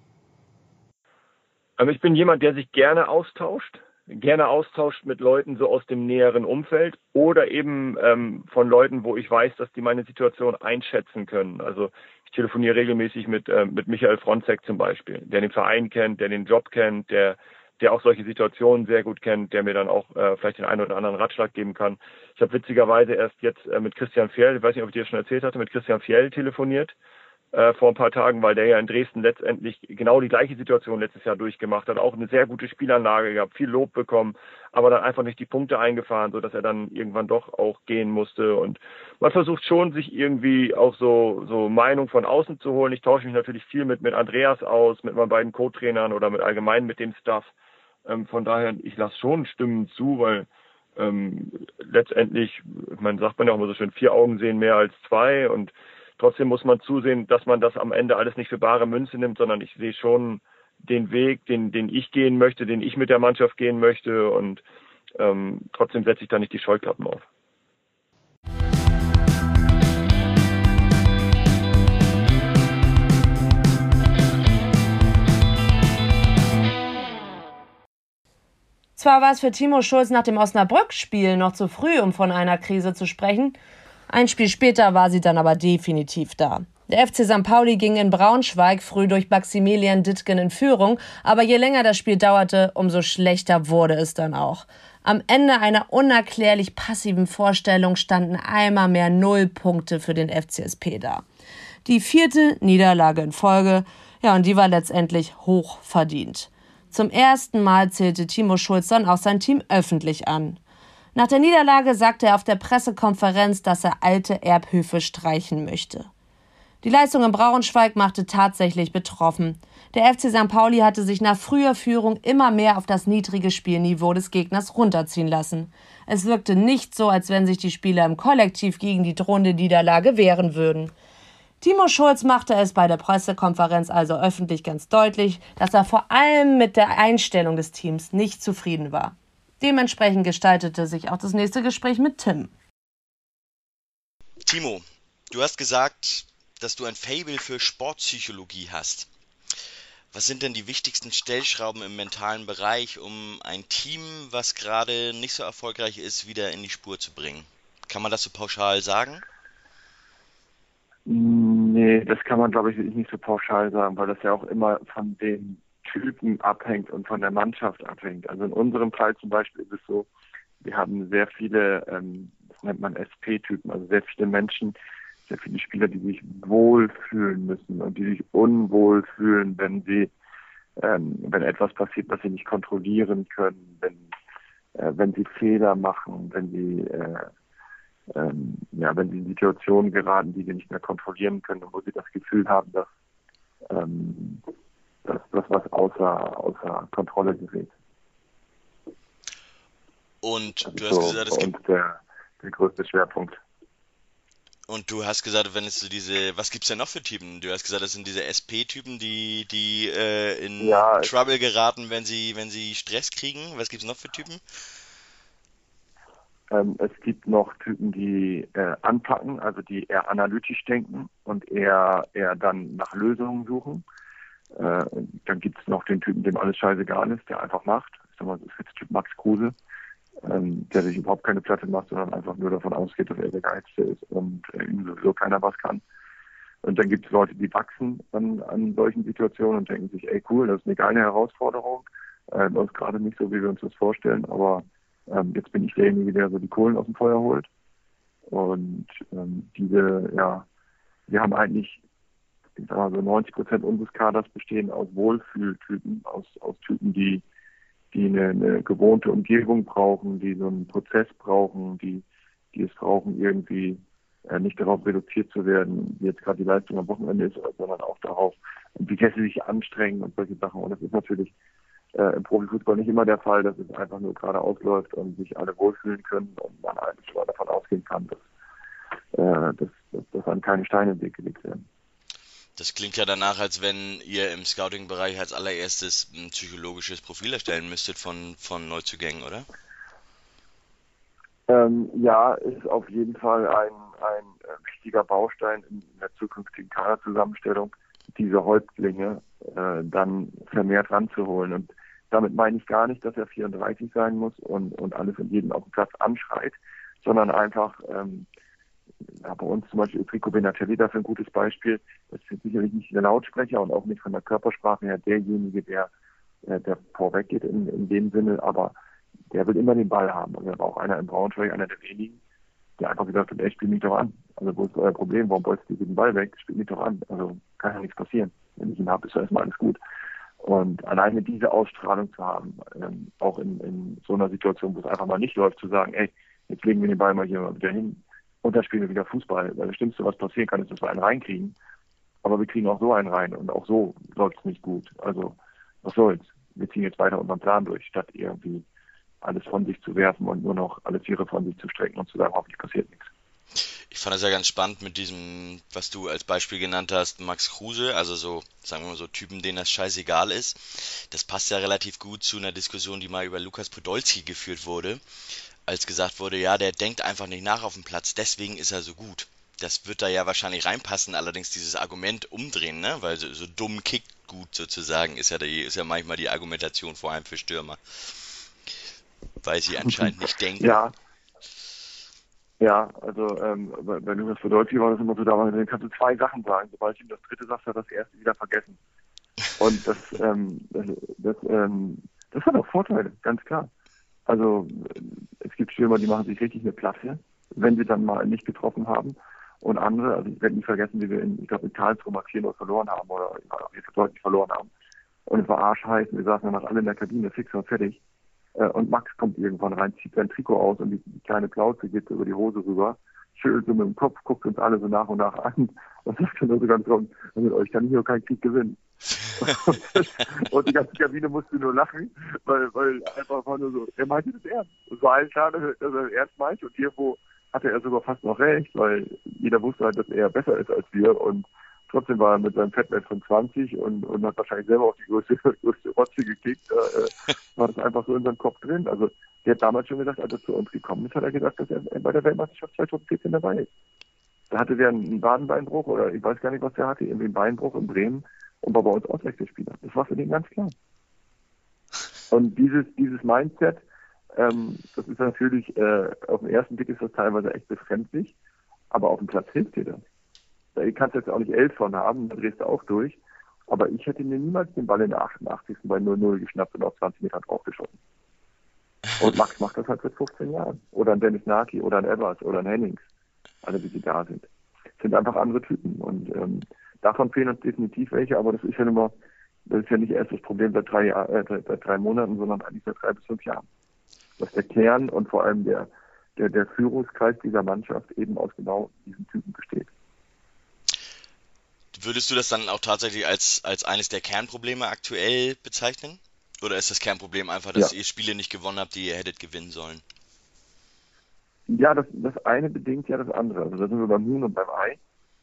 Ich bin jemand, der sich gerne austauscht mit Leuten so aus dem näheren Umfeld oder eben von Leuten, wo ich weiß, dass die meine Situation einschätzen können. Also ich telefoniere regelmäßig mit Michael Fronzek zum Beispiel, der den Verein kennt, der den Job kennt, der auch solche Situationen sehr gut kennt, der mir dann auch vielleicht den einen oder anderen Ratschlag geben kann. Ich habe witzigerweise erst jetzt mit Christian Fjell, ich weiß nicht, ob ich dir das schon erzählt hatte, mit Christian Fjell telefoniert vor ein paar Tagen, weil der ja in Dresden letztendlich genau die gleiche Situation letztes Jahr durchgemacht hat, auch eine sehr gute Spielanlage gehabt, viel Lob bekommen, aber dann einfach nicht die Punkte eingefahren, sodass er dann irgendwann doch auch gehen musste. Und man versucht schon, sich irgendwie auch so Meinung von außen zu holen. Ich tausche mich natürlich viel mit Andreas aus, mit meinen beiden Co-Trainern oder mit allgemein mit dem Staff. Von daher, ich lasse schon Stimmen zu, weil letztendlich, sagt man ja auch immer so schön, 4 Augen sehen mehr als 2 und trotzdem muss man zusehen, dass man das am Ende alles nicht für bare Münze nimmt, sondern ich sehe schon den Weg, den ich gehen möchte, den ich mit der Mannschaft gehen möchte und trotzdem setze ich da nicht die Scheuklappen auf. Zwar war es für Timo Schulz nach dem Osnabrück-Spiel noch zu früh, um von einer Krise zu sprechen. Ein Spiel später war sie dann aber definitiv da. Der FC St. Pauli ging in Braunschweig früh durch Maximilian Dittgen in Führung, aber je länger das Spiel dauerte, umso schlechter wurde es dann auch. Am Ende einer unerklärlich passiven Vorstellung standen einmal mehr 0 Punkte für den FCSP da. Die 4. Niederlage in Folge, ja, und die war letztendlich hoch verdient. Zum ersten Mal zählte Timo Schulz dann auch sein Team öffentlich an. Nach der Niederlage sagte er auf der Pressekonferenz, dass er alte Erbhöfe streichen möchte. Die Leistung in Braunschweig machte tatsächlich betroffen. Der FC St. Pauli hatte sich nach früher Führung immer mehr auf das niedrige Spielniveau des Gegners runterziehen lassen. Es wirkte nicht so, als wenn sich die Spieler im Kollektiv gegen die drohende Niederlage wehren würden. Timo Schulz machte es bei der Pressekonferenz also öffentlich ganz deutlich, dass er vor allem mit der Einstellung des Teams nicht zufrieden war. Dementsprechend gestaltete sich auch das nächste Gespräch mit Tim. Timo, du hast gesagt, dass du ein Faible für Sportpsychologie hast. Was sind denn die wichtigsten Stellschrauben im mentalen Bereich, um ein Team, was gerade nicht so erfolgreich ist, wieder in die Spur zu bringen? Kann man das so pauschal sagen? Nee, das kann man, glaube ich, nicht so pauschal sagen, weil das ja auch immer von den Typen abhängt und von der Mannschaft abhängt. Also in unserem Fall zum Beispiel ist es so, wir haben sehr viele, das nennt man SP-Typen, also sehr viele Menschen, sehr viele Spieler, die sich wohlfühlen müssen und die sich unwohl fühlen, wenn wenn etwas passiert, was sie nicht kontrollieren können, wenn sie Fehler machen, wenn sie in Situationen geraten, die sie nicht mehr kontrollieren können, wo sie das Gefühl haben, dass das was außer Kontrolle gerät. Und du Also hast gesagt, es gibt der größte Schwerpunkt. Und du hast gesagt, wenn es so was gibt's denn noch für Typen? Du hast gesagt, das sind diese SP-Typen, die in Trouble geraten, wenn sie Stress kriegen. Was gibt's noch für Typen? Es gibt noch Typen, die anpacken, also die eher analytisch denken und eher dann nach Lösungen suchen. Dann gibt es noch den Typen, dem alles scheißegal ist, der einfach macht. Ich sag mal, das ist jetzt Typ Max Kruse, der sich überhaupt keine Platte macht, sondern einfach nur davon ausgeht, dass er der Geilste ist und ihm sowieso keiner was kann. Und dann gibt es Leute, die wachsen an solchen Situationen und denken sich, ey cool, das ist eine geile Herausforderung. Läuft gerade nicht so, wie wir uns das vorstellen, aber jetzt bin ich derjenige, der so die Kohlen aus dem Feuer holt. Und wir haben eigentlich, ich sag mal so 90% unseres Kaders bestehen aus Wohlfühltypen, aus Typen, die eine gewohnte Umgebung brauchen, die so einen Prozess brauchen, die es brauchen, irgendwie nicht darauf reduziert zu werden, wie jetzt gerade die Leistung am Wochenende ist, sondern auch darauf, wie sie sich anstrengen und solche Sachen. Und das ist natürlich im Profifußball nicht immer der Fall, dass es einfach nur gerade ausläuft und sich alle wohlfühlen können und man eigentlich schon davon ausgehen kann, dass einem keine Steine im Weg gelegt werden. Das klingt ja danach, als wenn ihr im Scouting-Bereich als allererstes ein psychologisches Profil erstellen müsstet von Neuzugängen, oder? Ja, ist auf jeden Fall ein wichtiger Baustein in der zukünftigen Kaderzusammenstellung, diese Häuptlinge dann vermehrt ranzuholen. Und damit meine ich gar nicht, dass er 34 sein muss und alles und jeden auf dem Platz anschreit, sondern einfach, bei uns zum Beispiel ist Rico Benatelli dafür ein gutes Beispiel. Das ist sicherlich nicht der Lautsprecher und auch nicht von der Körpersprache her derjenige, der vorweg geht in dem Sinne, aber der will immer den Ball haben. Und er war auch einer in Braunschweig, einer der wenigen, der einfach gesagt hat, ey, spiel mich doch an. Also wo ist euer Problem? Warum wolltest du den Ball weg? Spiel mich doch an. Also kann ja nichts passieren. Wenn ich ihn habe, ist ja erstmal alles gut. Und alleine diese Ausstrahlung zu haben, auch in so einer Situation, wo es einfach mal nicht läuft, zu sagen, ey, jetzt legen wir den Ball mal hier mal wieder hin und dann spielen wir wieder Fußball. Weil das Schlimmste, was passieren kann, ist, dass wir einen reinkriegen. Aber wir kriegen auch so einen rein und auch so läuft es nicht gut. Also was soll's? Wir ziehen jetzt weiter unseren Plan durch, statt irgendwie alles von sich zu werfen und nur noch alle Tiere von sich zu strecken und zu sagen, hoffentlich passiert nichts. Ich fand es ja ganz spannend mit diesem, was du als Beispiel genannt hast, Max Kruse, also so, sagen wir mal so Typen, denen das scheißegal ist. Das passt ja relativ gut zu einer Diskussion, die mal über Lukas Podolski geführt wurde, als gesagt wurde, ja, der denkt einfach nicht nach auf dem Platz, deswegen ist er so gut. Das wird da ja wahrscheinlich reinpassen, allerdings dieses Argument umdrehen, ne? Weil so dumm kickt gut sozusagen, ist ja manchmal die Argumentation vor allem für Stürmer, weil sie anscheinend nicht denken. Ja, also bei Lukas Podolski war das immer so, da kannst du zwei Sachen sagen. Sobald du ihm das dritte sagst, hat er das erste wieder vergessen. Und das hat auch Vorteile, ganz klar. Also es gibt Stürmer, die machen sich richtig eine Platte, wenn sie dann mal nicht getroffen haben. Und andere, also ich werde nicht vergessen, wie wir in Karlsruhe mal 4-0 verloren haben oder wir deutlich verloren haben. Und es war arschheiß, wir saßen danach alle in der Kabine, fix und fertig. Und Max kommt irgendwann rein, zieht sein Trikot aus und die kleine Plauze geht so über die Hose rüber, schüttelt so mit dem Kopf, guckt uns alle so nach und nach an und sagt dann so ganz rum, mit euch kann ich hier keinen Krieg gewinnen. Und die ganze Kabine musste nur lachen, weil einfach nur so, er meinte das ernst. Es war allen klar, dass er ernst meinte und irgendwo hatte er sogar fast noch recht, weil jeder wusste halt, dass er besser ist als wir und trotzdem war er mit seinem Fettwert von 20 und hat wahrscheinlich selber auch die größte Rotze gekickt. War das einfach so in seinem Kopf drin. Also der hat damals schon gesagt, als er zu uns gekommen ist, hat er gesagt, dass er bei der Weltmeisterschaft 2014 dabei ist. Da hatte der einen Wadenbeinbruch oder ich weiß gar nicht, was der hatte, irgendwie einen Beinbruch in Bremen und war bei uns Auswechselspieler. Das war für den ganz klar. Und dieses Mindset, das ist natürlich, auf den ersten Blick ist das teilweise echt befremdlich, aber auf dem Platz hilft dir das. Da kannst du jetzt auch nicht 11 von haben, da drehst du auch durch. Aber ich hätte mir niemals den Ball in der 88. bei 0-0 geschnappt und auf 20 Metern draufgeschossen. Und Max macht das halt seit 15 Jahren. Oder ein Dennis Naki oder ein Evers oder ein Hennings. Alle, wie sie da sind. Das sind einfach andere Typen. Und davon fehlen uns definitiv welche, aber das ist ja nicht erst das Problem seit 3 Monaten, sondern eigentlich seit 3 bis 5 Jahren. Dass der Kern und vor allem der Führungskreis dieser Mannschaft eben aus genau diesen Typen besteht. Würdest du das dann auch tatsächlich als eines der Kernprobleme aktuell bezeichnen? Oder ist das Kernproblem einfach, dass ihr Spiele nicht gewonnen habt, die ihr hättet gewinnen sollen? Ja, das eine bedingt ja das andere. Also da sind wir beim Huhn und beim Ei.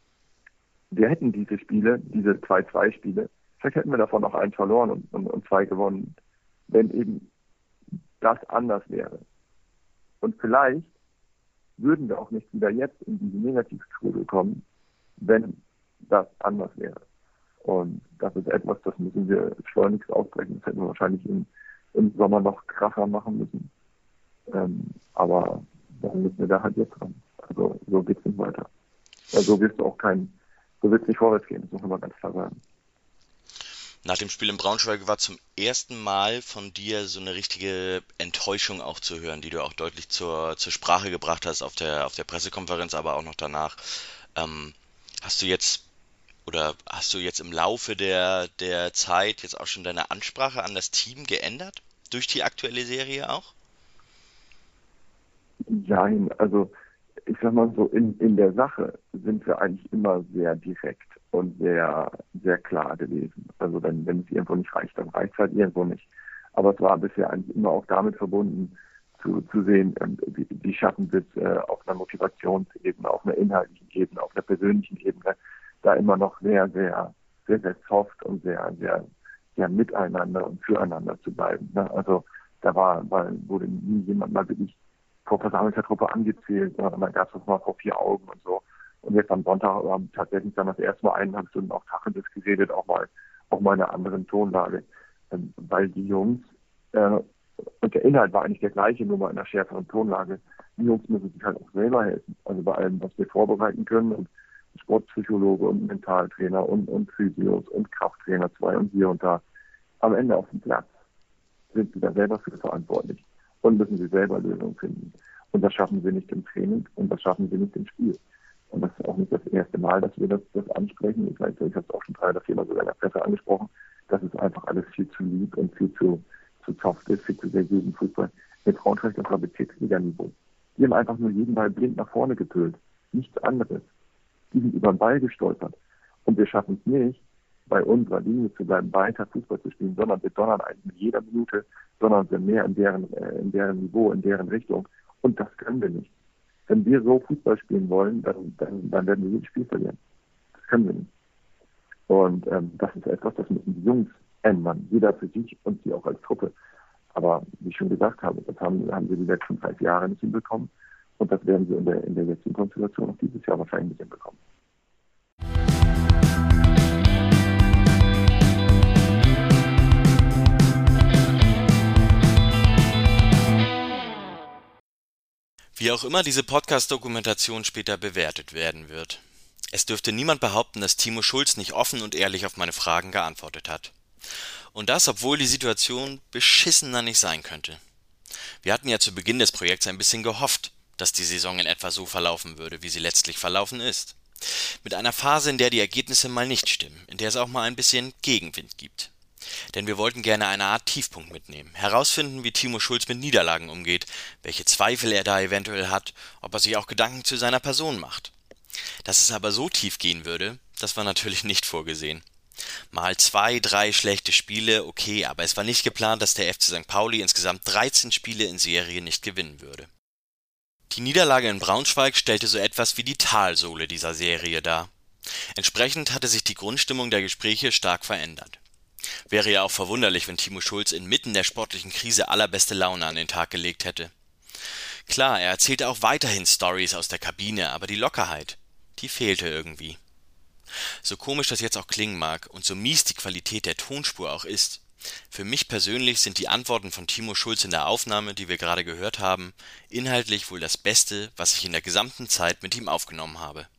Wir hätten diese Spiele, diese 2-2-Spiele, vielleicht hätten wir davon auch 1 verloren und 2 gewonnen, wenn eben das anders wäre. Und vielleicht würden wir auch nicht wieder jetzt in diese Negativkurve kommen, wenn das anders wäre. Und das ist etwas, das müssen wir schleunigst aufbrechen. Das hätten wir wahrscheinlich im Sommer noch krasser machen müssen. Aber dann müssen wir da halt jetzt dran. Also so geht's nicht weiter. Also so wirst nicht vorwärts gehen, das muss man mal ganz klar sagen. Nach dem Spiel in Braunschweig war zum ersten Mal von dir so eine richtige Enttäuschung auch zu hören, die du auch deutlich zur Sprache gebracht hast auf der Pressekonferenz, aber auch noch danach. Hast du jetzt im Laufe der Zeit jetzt auch schon deine Ansprache an das Team geändert? Durch die aktuelle Serie auch? Nein, also ich sag mal so, in der Sache sind wir eigentlich immer sehr direkt und sehr, sehr klar gewesen. Also wenn es irgendwo nicht reicht, dann reicht es halt irgendwo nicht. Aber es war bisher eigentlich immer auch damit verbunden, zu sehen, wie schaffen wir es auf einer Motivationsebene, auf einer inhaltlichen Ebene, auf einer persönlichen Ebene, da immer noch sehr, sehr, sehr, sehr soft und sehr, sehr, sehr miteinander und füreinander zu bleiben. Ne? Also da wurde nie jemand mal wirklich vor versammelter Truppe angezählt, sondern dann gab es das mal vor 4 Augen und so. Und jetzt am Sonntag haben tatsächlich dann das erste Mal 1,5 Stunden auch Tacheles geredet, auch mal in einer anderen Tonlage. Weil die Jungs, und der Inhalt war eigentlich der gleiche, nur mal in einer schärferen Tonlage, die Jungs müssen sich halt auch selber helfen. Also bei allem, was wir vorbereiten können und Sportpsychologe und Mentaltrainer und Physios und Krafttrainer 2 und hier und da. Am Ende auf dem Platz sind sie da selber für verantwortlich und müssen sie selber Lösungen finden. Und das schaffen sie nicht im Training und das schaffen sie nicht im Spiel. Und das ist auch nicht das erste Mal, dass wir das ansprechen. Ich habe es auch schon 3 oder 4 Mal sogar in der Presse angesprochen. Das ist einfach alles viel zu lieb und viel zu soft ist, viel zu seriösen Fußball. Mit Braunschweig, das war Bezirksliga-Niveau. Die haben einfach nur jeden Ball blind nach vorne gepölt. Nichts anderes. Die sind über den Ball gestolpert. Und wir schaffen es nicht, bei unserer Linie zu bleiben, weiter Fußball zu spielen, sondern wir donnern eigentlich mit jeder Minute, sondern wir mehr in deren Niveau, in deren Richtung. Und das können wir nicht. Wenn wir so Fußball spielen wollen, dann werden wir jedes Spiel verlieren. Das können wir nicht. Und das ist etwas, das müssen die Jungs ändern. Jeder für sich und sie auch als Truppe. Aber wie ich schon gesagt habe, das haben wir die letzten 5 Jahre nicht hinbekommen. Und das werden wir in der jetzigen Konstellation auch dieses Jahr wahrscheinlich nicht hinbekommen. Wie auch immer diese Podcast-Dokumentation später bewertet werden wird. Es dürfte niemand behaupten, dass Timo Schulz nicht offen und ehrlich auf meine Fragen geantwortet hat. Und das, obwohl die Situation beschissener nicht sein könnte. Wir hatten ja zu Beginn des Projekts ein bisschen gehofft, dass die Saison in etwa so verlaufen würde, wie sie letztlich verlaufen ist. Mit einer Phase, in der die Ergebnisse mal nicht stimmen, in der es auch mal ein bisschen Gegenwind gibt. Denn wir wollten gerne eine Art Tiefpunkt mitnehmen, herausfinden, wie Timo Schulz mit Niederlagen umgeht, welche Zweifel er da eventuell hat, ob er sich auch Gedanken zu seiner Person macht. Dass es aber so tief gehen würde, das war natürlich nicht vorgesehen. Mal 2, 3 schlechte Spiele, okay, aber es war nicht geplant, dass der FC St. Pauli insgesamt 13 Spiele in Serie nicht gewinnen würde. Die Niederlage in Braunschweig stellte so etwas wie die Talsohle dieser Serie dar. Entsprechend hatte sich die Grundstimmung der Gespräche stark verändert. Wäre ja auch verwunderlich, wenn Timo Schulz inmitten der sportlichen Krise allerbeste Laune an den Tag gelegt hätte. Klar, er erzählte auch weiterhin Storys aus der Kabine, aber die Lockerheit, die fehlte irgendwie. So komisch das jetzt auch klingen mag und so mies die Qualität der Tonspur auch ist, für mich persönlich sind die Antworten von Timo Schulz in der Aufnahme, die wir gerade gehört haben, inhaltlich wohl das Beste, was ich in der gesamten Zeit mit ihm aufgenommen habe.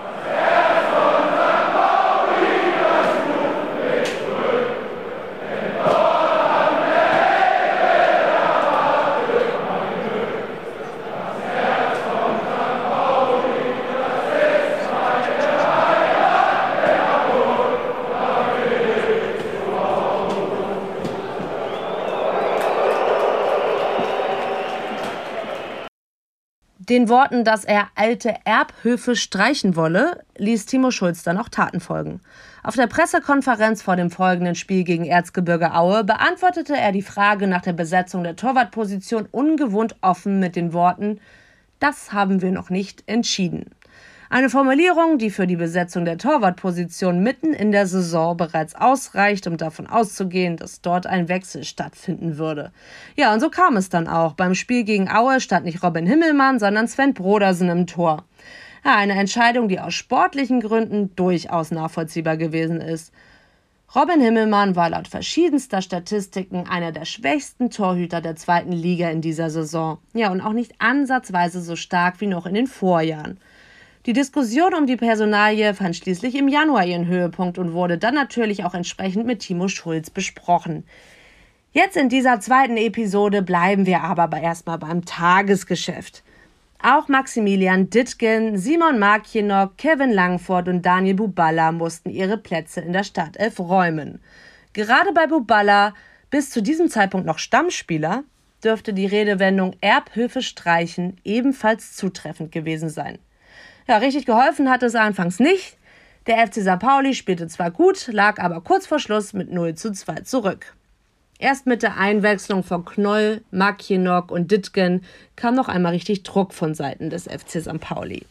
Den Worten, dass er alte Erbhöfe streichen wolle, ließ Timo Schulz dann auch Taten folgen. Auf der Pressekonferenz vor dem folgenden Spiel gegen Erzgebirge Aue beantwortete er die Frage nach der Besetzung der Torwartposition ungewohnt offen mit den Worten: Das haben wir noch nicht entschieden. Eine Formulierung, die für die Besetzung der Torwartposition mitten in der Saison bereits ausreicht, um davon auszugehen, dass dort ein Wechsel stattfinden würde. Ja, und so kam es dann auch. Beim Spiel gegen Aue stand nicht Robin Himmelmann, sondern Sven Brodersen im Tor. Ja, eine Entscheidung, die aus sportlichen Gründen durchaus nachvollziehbar gewesen ist. Robin Himmelmann war laut verschiedenster Statistiken einer der schwächsten Torhüter der 2. Liga in dieser Saison. Ja, und auch nicht ansatzweise so stark wie noch in den Vorjahren. Die Diskussion um die Personalie fand schließlich im Januar ihren Höhepunkt und wurde dann natürlich auch entsprechend mit Timo Schulz besprochen. Jetzt in dieser 2. Episode bleiben wir aber erstmal beim Tagesgeschäft. Auch Maximilian Dittgen, Simon Markienok, Kevin Langford und Daniel Buballa mussten ihre Plätze in der Startelf räumen. Gerade bei Buballa, bis zu diesem Zeitpunkt noch Stammspieler, dürfte die Redewendung Erbhöfe streichen ebenfalls zutreffend gewesen sein. Ja, richtig geholfen hat es anfangs nicht. Der FC St. Pauli spielte zwar gut, lag aber kurz vor Schluss mit 0:2 zurück. Erst mit der Einwechslung von Knoll, Markienok und Dittgen kam noch einmal richtig Druck von Seiten des FC St. Pauli.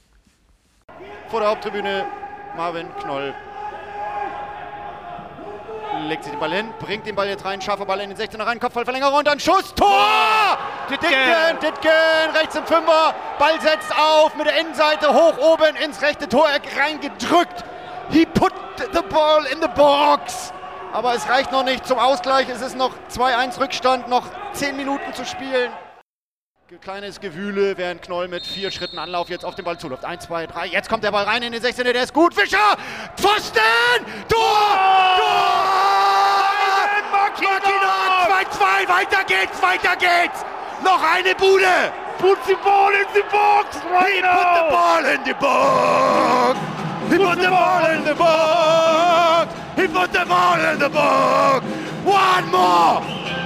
Vor der Haupttribüne Marvin Knoll legt sich den Ball hin, bringt den Ball jetzt rein, scharfer Ball in den 16er rein, Kopfballverlängerung und dann Schuss, Tor! Dittgen, rechts im Fünfer, Ball setzt auf mit der Innenseite, hoch oben ins rechte Toreck reingedrückt. He put the ball in the box. Aber es reicht noch nicht zum Ausgleich, es ist noch 2:1 Rückstand, noch 10 Minuten zu spielen. Kleines Gewühle, während Knoll mit 4 Schritten Anlauf jetzt auf den Ball zuläuft. 1, 2, 3, jetzt kommt der Ball rein in den 16er, der ist gut. Fischer, Pfosten, Tor! Markienok, 2-2, weiter geht's! Noch eine Bude! Put the ball in the box, He put the ball in the box! He put the ball in the box! He put the ball in the box! One more!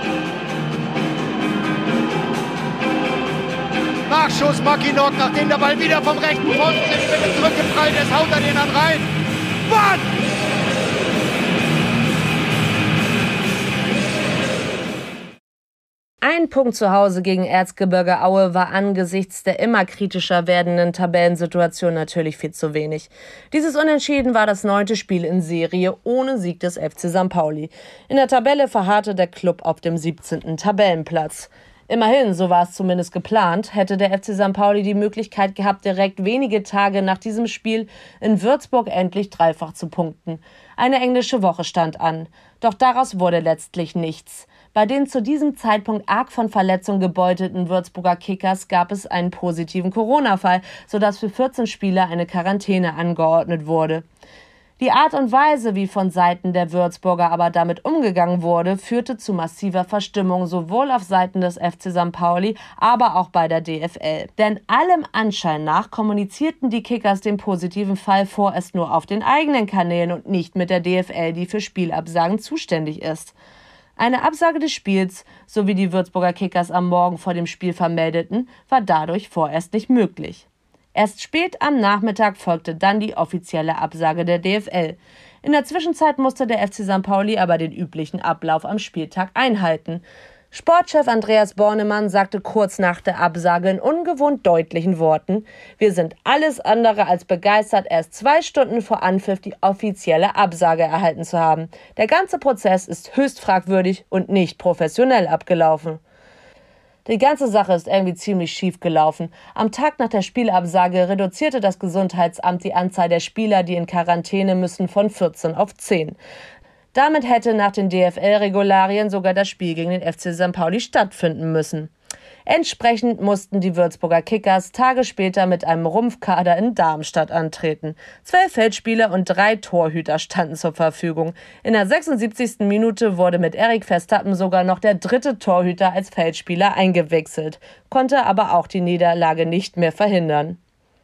Nachschuss Markienok, nachdem der Ball wieder vom rechten Pfosten zurückgeprallt ist, haut er den dann rein. Mann! Ein Punkt zu Hause gegen Erzgebirge Aue war angesichts der immer kritischer werdenden Tabellensituation natürlich viel zu wenig. Dieses Unentschieden war das 9. Spiel in Serie ohne Sieg des FC St. Pauli. In der Tabelle verharrte der Klub auf dem 17. Tabellenplatz. Immerhin, so war es zumindest geplant, hätte der FC St. Pauli die Möglichkeit gehabt, direkt wenige Tage nach diesem Spiel in Würzburg endlich dreifach zu punkten. Eine englische Woche stand an. Doch daraus wurde letztlich nichts. Bei den zu diesem Zeitpunkt arg von Verletzungen gebeutelten Würzburger Kickers gab es einen positiven Corona-Fall, sodass für 14 Spieler eine Quarantäne angeordnet wurde. Die Art und Weise, wie von Seiten der Würzburger aber damit umgegangen wurde, führte zu massiver Verstimmung sowohl auf Seiten des FC St. Pauli, aber auch bei der DFL. Denn allem Anschein nach kommunizierten die Kickers den positiven Fall vorerst nur auf den eigenen Kanälen und nicht mit der DFL, die für Spielabsagen zuständig ist. Eine Absage des Spiels, so wie die Würzburger Kickers am Morgen vor dem Spiel vermeldeten, war dadurch vorerst nicht möglich. Erst spät am Nachmittag folgte dann die offizielle Absage der DFL. In der Zwischenzeit musste der FC St. Pauli aber den üblichen Ablauf am Spieltag einhalten. Sportchef Andreas Bornemann sagte kurz nach der Absage in ungewohnt deutlichen Worten: Wir sind alles andere als begeistert, erst 2 Stunden vor Anpfiff die offizielle Absage erhalten zu haben. Der ganze Prozess ist höchst fragwürdig und nicht professionell abgelaufen. Die ganze Sache ist irgendwie ziemlich schief gelaufen. Am Tag nach der Spielabsage reduzierte das Gesundheitsamt die Anzahl der Spieler, die in Quarantäne müssen, von 14 auf 10. Damit hätte nach den DFL-Regularien sogar das Spiel gegen den FC St. Pauli stattfinden müssen. Entsprechend mussten die Würzburger Kickers Tage später mit einem Rumpfkader in Darmstadt antreten. 12 Feldspieler und 3 Torhüter standen zur Verfügung. In der 76. Minute wurde mit Erik Verstappen sogar noch der 3. Torhüter als Feldspieler eingewechselt, konnte aber auch die Niederlage nicht mehr verhindern.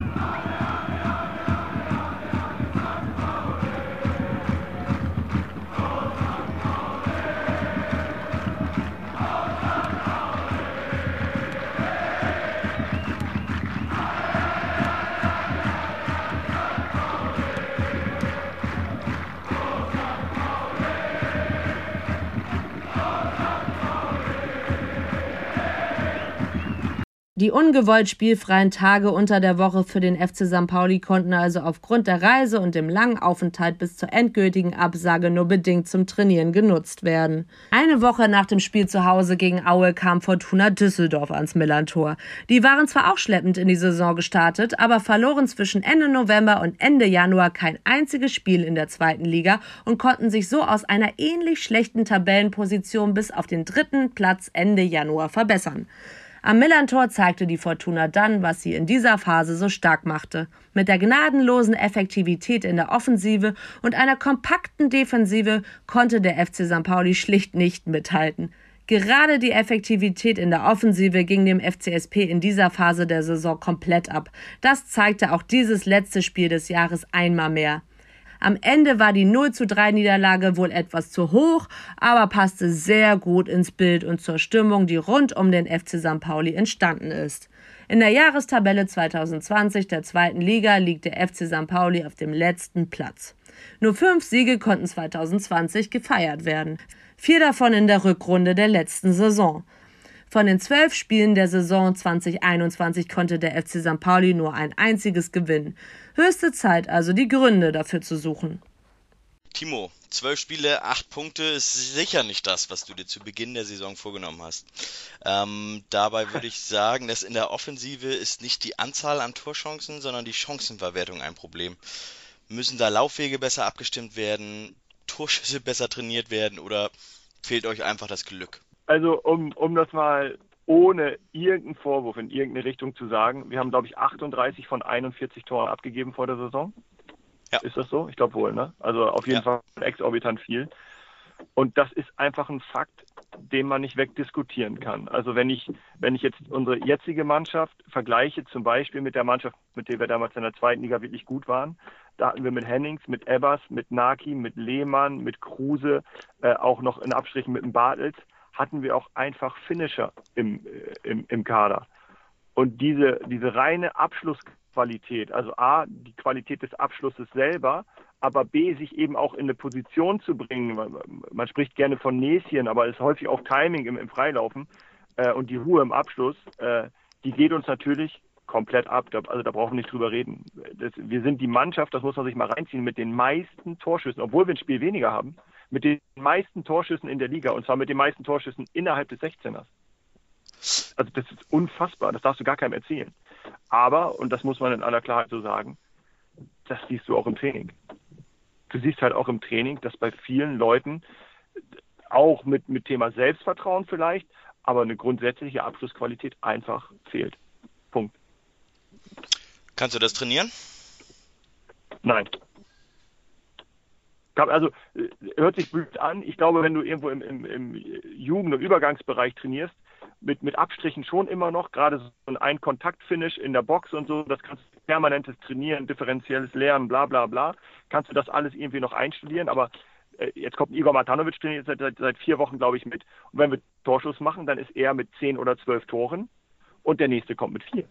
Die ungewollt spielfreien Tage unter der Woche für den FC St. Pauli konnten also aufgrund der Reise und dem langen Aufenthalt bis zur endgültigen Absage nur bedingt zum Trainieren genutzt werden. Eine Woche nach dem Spiel zu Hause gegen Aue kam Fortuna Düsseldorf ans Millerntor. Die waren zwar auch schleppend in die Saison gestartet, aber verloren zwischen Ende November und Ende Januar kein einziges Spiel in der 2. Liga und konnten sich so aus einer ähnlich schlechten Tabellenposition bis auf den 3. Platz Ende Januar verbessern. Am Millerntor zeigte die Fortuna dann, was sie in dieser Phase so stark machte. Mit der gnadenlosen Effektivität in der Offensive und einer kompakten Defensive konnte der FC St. Pauli schlicht nicht mithalten. Gerade die Effektivität in der Offensive ging dem FCSP in dieser Phase der Saison komplett ab. Das zeigte auch dieses letzte Spiel des Jahres einmal mehr. Am Ende war die 0:3 Niederlage wohl etwas zu hoch, aber passte sehr gut ins Bild und zur Stimmung, die rund um den FC St. Pauli entstanden ist. In der Jahrestabelle 2020 der 2. Liga liegt der FC St. Pauli auf dem letzten Platz. Nur 5 Siege konnten 2020 gefeiert werden. 4 davon in der Rückrunde der letzten Saison. Von den 12 Spielen der Saison 2021 konnte der FC St. Pauli nur ein einziges gewinnen. Höchste Zeit also, die Gründe dafür zu suchen. Timo, 12 Spiele, 8 Punkte ist sicher nicht das, was du dir zu Beginn der Saison vorgenommen hast. Dabei würde ich sagen, dass in der Offensive ist nicht die Anzahl an Torchancen, sondern die Chancenverwertung ein Problem. Müssen da Laufwege besser abgestimmt werden, Torschüsse besser trainiert werden oder fehlt euch einfach das Glück? Also um das mal ohne irgendeinen Vorwurf in irgendeine Richtung zu sagen, wir haben, glaube ich, 38 von 41 Toren abgegeben vor der Saison. Ja. Ist das so? Ich glaube wohl, ne? Also auf jeden Fall exorbitant viel. Und das ist einfach ein Fakt, den man nicht wegdiskutieren kann. Also wenn ich jetzt unsere jetzige Mannschaft vergleiche, zum Beispiel mit der Mannschaft, mit der wir damals in der 2. Liga wirklich gut waren, da hatten wir mit Hennings, mit Ebbers, mit Naki, mit Lehmann, mit Kruse, auch noch in Abstrichen mit dem Bartels, hatten wir auch einfach Finisher im Kader. Und diese reine Abschlussqualität, also A, die Qualität des Abschlusses selber, aber B, sich eben auch in eine Position zu bringen, man spricht gerne von Näschen, aber es ist häufig auch Timing im Freilaufen, und die Ruhe im Abschluss, die geht uns natürlich komplett ab. Also da brauchen wir nicht drüber reden. Wir sind die Mannschaft, das muss man sich mal reinziehen, mit den meisten Torschüssen, obwohl wir ein Spiel weniger haben, mit den meisten Torschüssen in der Liga, und zwar mit den meisten Torschüssen innerhalb des 16ers. Also das ist unfassbar, das darfst du gar keinem erzählen. Aber, und das muss man in aller Klarheit so sagen, das siehst du auch im Training. Du siehst halt auch im Training, dass bei vielen Leuten auch mit Thema Selbstvertrauen vielleicht, aber eine grundsätzliche Abschlussqualität einfach fehlt. Punkt. Kannst du das trainieren? Nein. Also, hört sich blöd an. Ich glaube, wenn du irgendwo im Jugend- und Übergangsbereich trainierst, mit Abstrichen schon immer noch, gerade so ein Kontaktfinish in der Box und so, das kannst du permanentes Trainieren, differenzielles Lernen, bla bla bla, kannst du das alles irgendwie noch einstudieren, aber jetzt kommt Igor Matanovic, trainiert seit 4 Wochen, glaube ich, mit. Und wenn wir Torschuss machen, dann ist er mit 10 oder 12 Toren und der nächste kommt mit 4.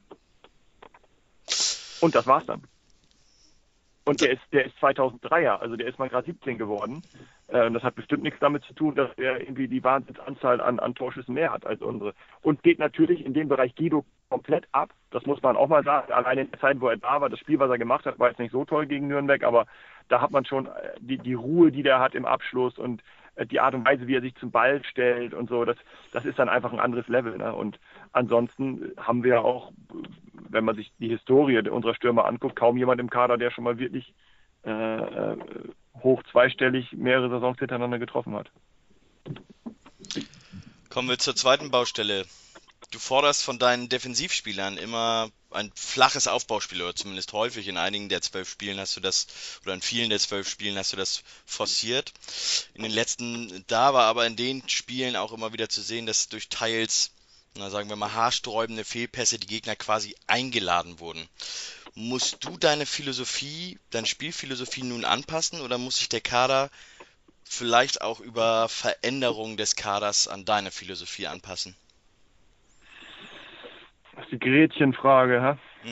Und das war's dann. Und der ist 2003er, also der ist mal gerade 17 geworden. Das hat bestimmt nichts damit zu tun, dass er irgendwie die Wahnsinnsanzahl an Torschüssen mehr hat als unsere. Und geht natürlich in dem Bereich Guido komplett ab. Das muss man auch mal sagen. Allein in der Zeit, wo er da war, das Spiel, was er gemacht hat, war jetzt nicht so toll gegen Nürnberg, aber da hat man schon die Ruhe, die der hat im Abschluss und die Art und Weise, wie er sich zum Ball stellt und so, das ist dann einfach ein anderes Level. Ne? Und ansonsten haben wir auch, wenn man sich die Historie unserer Stürmer anguckt, kaum jemand im Kader, der schon mal wirklich hoch zweistellig mehrere Saisons hintereinander getroffen hat. Kommen wir zur zweiten Baustelle. Du forderst von deinen Defensivspielern immer ein flaches Aufbauspiel, oder zumindest häufig. In einigen der 12 Spielen hast du das, oder in vielen der 12 Spielen hast du das forciert. In den letzten, da war aber in den Spielen auch immer wieder zu sehen, dass durch teils, sagen wir mal, haarsträubende Fehlpässe die Gegner quasi eingeladen wurden. Musst du deine Spielphilosophie nun anpassen, oder muss sich der Kader vielleicht auch über Veränderungen des Kaders an deine Philosophie anpassen? Das ist die Gretchenfrage, hä?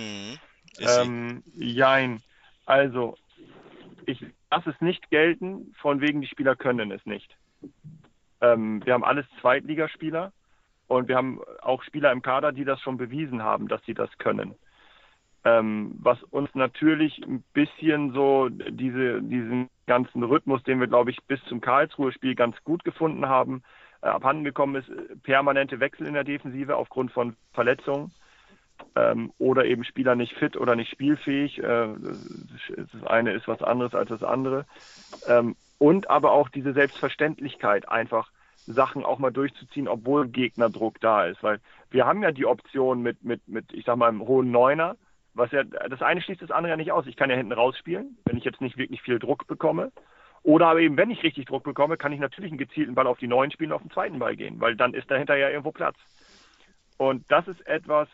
Jein. Also, ich lasse es nicht gelten, von wegen die Spieler können es nicht. Wir haben alles Zweitligaspieler und wir haben auch Spieler im Kader, die das schon bewiesen haben, dass sie das können. Was uns natürlich ein bisschen so diesen ganzen Rhythmus, den wir, glaube ich, bis zum Karlsruhe-Spiel ganz gut gefunden haben, abhanden gekommen ist, permanente Wechsel in der Defensive aufgrund von Verletzungen oder eben Spieler nicht fit oder nicht spielfähig. Das eine ist was anderes als das andere. Und aber auch diese Selbstverständlichkeit, einfach Sachen auch mal durchzuziehen, obwohl Gegnerdruck da ist. Weil wir haben ja die Option mit ich sag mal, einem hohen Neuner, was ja, das eine schließt das andere ja nicht aus. Ich kann ja hinten rausspielen, wenn ich jetzt nicht wirklich viel Druck bekomme. Oder aber eben, wenn ich richtig Druck bekomme, kann ich natürlich einen gezielten Ball auf die 9 spielen und auf den zweiten Ball gehen, weil dann ist dahinter ja irgendwo Platz. Und das ist etwas,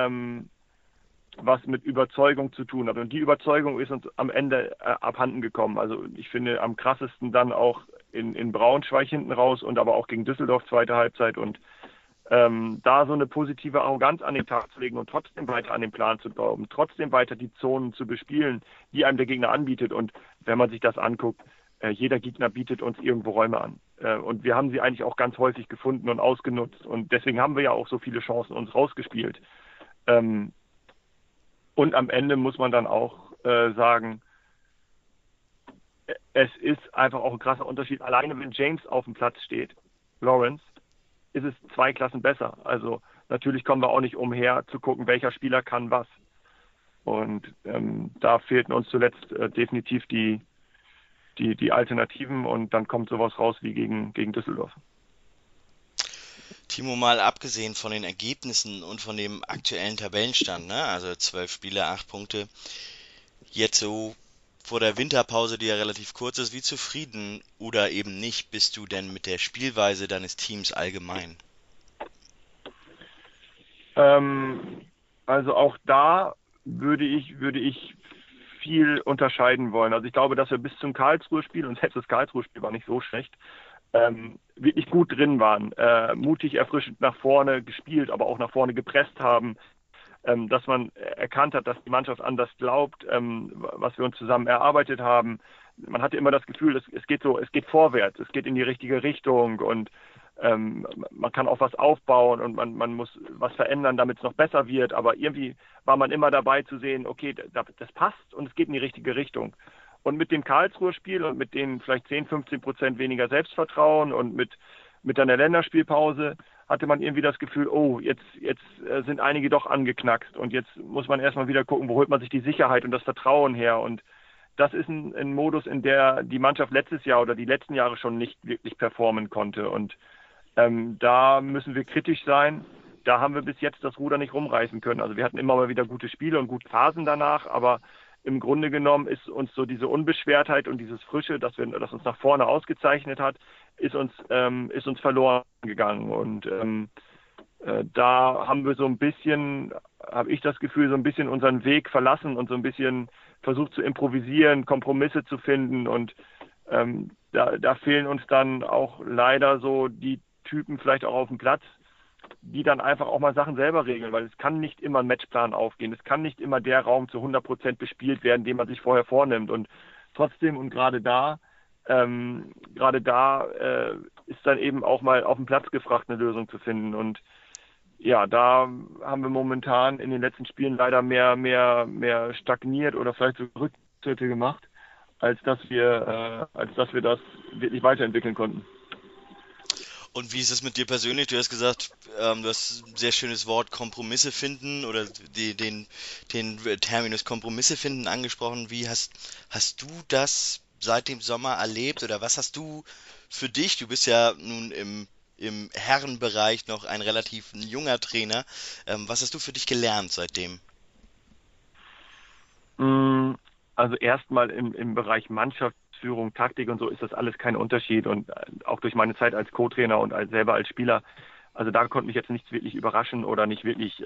was mit Überzeugung zu tun hat. Und die Überzeugung ist uns am Ende abhanden gekommen. Also ich finde am krassesten dann auch in Braunschweig hinten raus und aber auch gegen Düsseldorf zweite Halbzeit. Und da so eine positive Arroganz an den Tag zu legen und trotzdem weiter an den Plan zu glauben, trotzdem weiter die Zonen zu bespielen, die einem der Gegner anbietet. Und wenn man sich das anguckt, jeder Gegner bietet uns irgendwo Räume an. Und wir haben sie eigentlich auch ganz häufig gefunden und ausgenutzt. Und deswegen haben wir ja auch so viele Chancen uns rausgespielt. Und am Ende muss man dann auch sagen, es ist einfach auch ein krasser Unterschied. Alleine wenn James auf dem Platz steht, Lawrence, ist es 2 Klassen besser. Also natürlich kommen wir auch nicht umher zu gucken, welcher Spieler kann was. Und da fehlten uns zuletzt definitiv die Alternativen und dann kommt sowas raus wie gegen Düsseldorf. Timo, mal abgesehen von den Ergebnissen und von dem aktuellen Tabellenstand, ne? Also 12 Spiele, 8 Punkte, jetzt so vor der Winterpause, die ja relativ kurz ist, wie zufrieden oder eben nicht bist du denn mit der Spielweise deines Teams allgemein? Also auch da würde ich viel unterscheiden wollen. Also ich glaube, dass wir bis zum Karlsruhe-Spiel, und selbst das Karlsruhe-Spiel war nicht so schlecht, wirklich gut drin waren, mutig, erfrischend nach vorne gespielt, aber auch nach vorne gepresst haben, dass man erkannt hat, dass die Mannschaft an das glaubt, was wir uns zusammen erarbeitet haben. Man hatte immer das Gefühl, es geht vorwärts, es geht in die richtige Richtung und man kann auch was aufbauen und man muss was verändern, damit es noch besser wird. Aber irgendwie war man immer dabei zu sehen, okay, das passt und es geht in die richtige Richtung. Und mit dem Karlsruher-Spiel und mit den vielleicht 10-15% weniger Selbstvertrauen und mit einer Länderspielpause hatte man irgendwie das Gefühl, oh, jetzt sind einige doch angeknackst und jetzt muss man erstmal wieder gucken, wo holt man sich die Sicherheit und das Vertrauen her. Und das ist ein Modus, in der die Mannschaft letztes Jahr oder die letzten Jahre schon nicht wirklich performen konnte. Und da müssen wir kritisch sein. Da haben wir bis jetzt das Ruder nicht rumreißen können. Also wir hatten immer mal wieder gute Spiele und gute Phasen danach, aber im Grunde genommen ist uns so diese Unbeschwertheit und dieses Frische, das uns nach vorne ausgezeichnet hat, ist uns verloren gegangen. Und da haben wir so ein bisschen, habe ich das Gefühl, so ein bisschen unseren Weg verlassen und so ein bisschen versucht zu improvisieren, Kompromisse zu finden. Und da fehlen uns dann auch leider so die Typen vielleicht auch auf dem Platz, die dann einfach auch mal Sachen selber regeln, weil es kann nicht immer ein Matchplan aufgehen, es kann nicht immer der Raum zu 100% bespielt werden, den man sich vorher vornimmt. Und trotzdem und gerade da ist dann eben auch mal auf dem Platz gefragt, eine Lösung zu finden. Und ja, da haben wir momentan in den letzten Spielen leider mehr stagniert oder vielleicht so Rückschritte gemacht, als dass wir das wirklich weiterentwickeln konnten. Und wie ist es mit dir persönlich? Du hast gesagt, du hast ein sehr schönes Wort Kompromisse finden oder den Terminus Kompromisse finden angesprochen. Wie hast du das seit dem Sommer erlebt oder was hast du für dich? Du bist ja nun im Herrenbereich noch ein relativ junger Trainer. Was hast du für dich gelernt seitdem? Also erstmal im Bereich Mannschaftsführung, Taktik und so ist das alles kein Unterschied. Und auch durch meine Zeit als Co-Trainer und selber als Spieler, also da konnte mich jetzt nichts wirklich überraschen oder nicht wirklich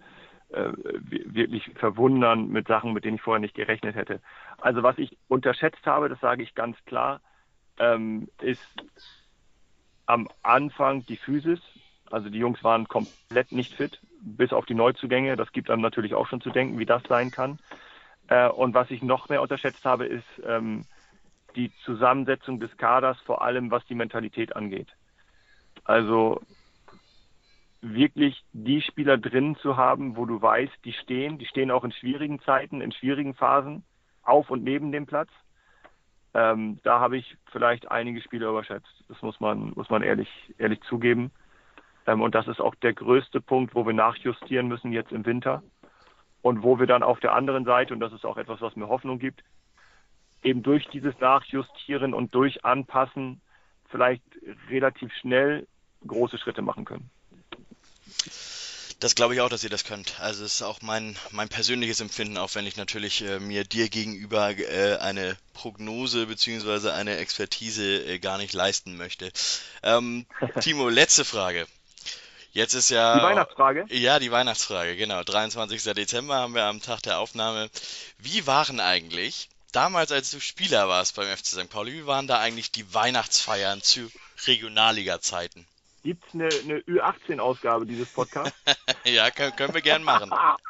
verwundern mit Sachen, mit denen ich vorher nicht gerechnet hätte. Also was ich unterschätzt habe, das sage ich ganz klar, ist am Anfang die Physis. Also die Jungs waren komplett nicht fit, bis auf die Neuzugänge. Das gibt einem natürlich auch schon zu denken, wie das sein kann. Und was ich noch mehr unterschätzt habe, ist die Zusammensetzung des Kaders, vor allem was die Mentalität angeht. Also wirklich die Spieler drin zu haben, wo du weißt, die stehen auch in schwierigen Zeiten, in schwierigen Phasen, auf und neben dem Platz. Da habe ich vielleicht einige Spieler überschätzt. Das muss man ehrlich zugeben. Und das ist auch der größte Punkt, wo wir nachjustieren müssen jetzt im Winter. Und wo wir dann auf der anderen Seite, und das ist auch etwas, was mir Hoffnung gibt, eben durch dieses Nachjustieren und durch Anpassen vielleicht relativ schnell große Schritte machen können. Das glaube ich auch, dass ihr das könnt. Also es ist auch mein persönliches Empfinden, auch wenn ich natürlich mir dir gegenüber eine Prognose bzw. eine Expertise gar nicht leisten möchte. Timo, letzte Frage. Jetzt ist ja... Die Weihnachtsfrage? Ja, die Weihnachtsfrage, genau. 23. Dezember haben wir am Tag der Aufnahme. Wie waren eigentlich, damals als du Spieler warst beim FC St. Pauli, wie waren da eigentlich die Weihnachtsfeiern zu Regionalliga-Zeiten? Gibt es eine Ü18-Ausgabe dieses Podcasts? Ja, können wir gern machen.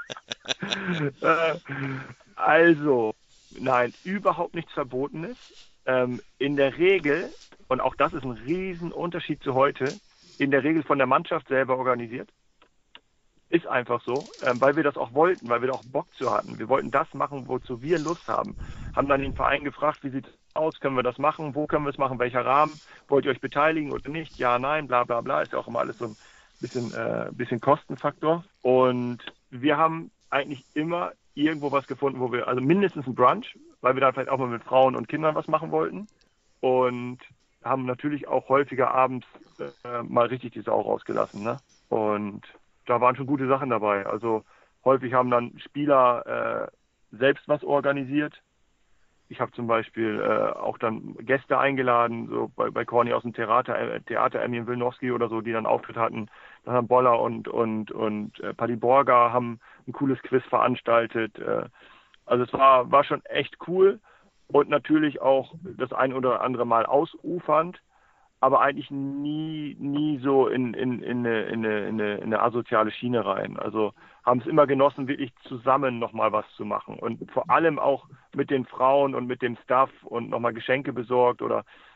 Also, nein, überhaupt nichts Verbotenes. In der Regel, und auch das ist ein Riesenunterschied zu heute, in der Regel von der Mannschaft selber organisiert. Ist einfach so, weil wir das auch wollten, weil wir da auch Bock zu hatten. Wir wollten das machen, wozu wir Lust haben. Haben dann den Verein gefragt, wie sieht es aus, können wir das machen, wo können wir es machen, welcher Rahmen, wollt ihr euch beteiligen oder nicht, ja, nein, bla bla bla, ist ja auch immer alles so ein bisschen Kostenfaktor. Und wir haben eigentlich immer irgendwo was gefunden, wo wir, also mindestens ein Brunch, weil wir dann vielleicht auch mal mit Frauen und Kindern was machen wollten. Und haben natürlich auch häufiger abends mal richtig die Sau rausgelassen, ne? Und da waren schon gute Sachen dabei. Also häufig haben dann Spieler selbst was organisiert. Ich habe zum Beispiel auch dann Gäste eingeladen, so bei Corny aus dem Theater Emil Wilnowski oder so, die dann Auftritt hatten. Dann haben Boller und Paddy Borger haben ein cooles Quiz veranstaltet. Also es war schon echt cool und natürlich auch das ein oder andere Mal ausufernd, aber eigentlich nie so in eine asoziale Schiene rein. Also haben es immer genossen, wirklich zusammen nochmal was zu machen und vor allem auch mit den Frauen und mit dem Staff und nochmal Geschenke besorgt oder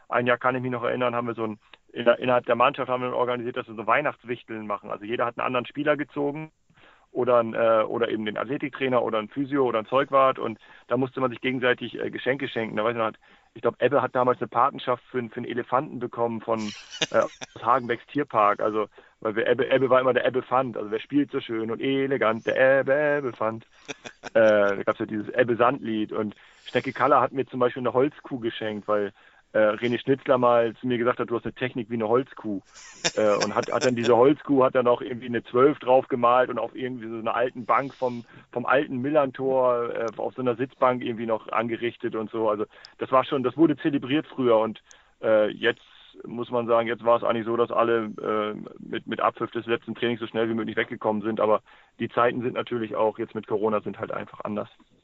ein Jahr kann ich mich noch erinnern, haben wir innerhalb der Mannschaft haben wir organisiert, dass wir so Weihnachtswichteln machen. Also jeder hat einen anderen Spieler gezogen oder eben den Athletiktrainer oder ein Physio oder ein Zeugwart und da musste man sich gegenseitig Geschenke schenken. Da weiß ich noch, ich glaube, Ebbe hat damals eine Patenschaft für einen Elefanten bekommen aus Hagenbecks Tierpark. Also, weil Ebbe war immer der Ebbefant. Also, wer spielt so schön und elegant? Der Ebbefant. Da gab es ja dieses Ebbe-Sandlied. Und Schnecke Kaller hat mir zum Beispiel eine Holzkuh geschenkt, weil René Schnitzler mal zu mir gesagt hat, du hast eine Technik wie eine Holzkuh. Und hat dann diese Holzkuh, hat dann auch irgendwie eine 12 drauf gemalt und auf irgendwie so einer alten Bank vom alten Millantor auf so einer Sitzbank irgendwie noch angerichtet und so. Also das wurde zelebriert früher und jetzt muss man sagen, jetzt war es eigentlich so, dass alle mit Abpfiff des letzten Trainings so schnell wie möglich weggekommen sind. Aber die Zeiten sind natürlich auch jetzt mit Corona sind halt einfach anders.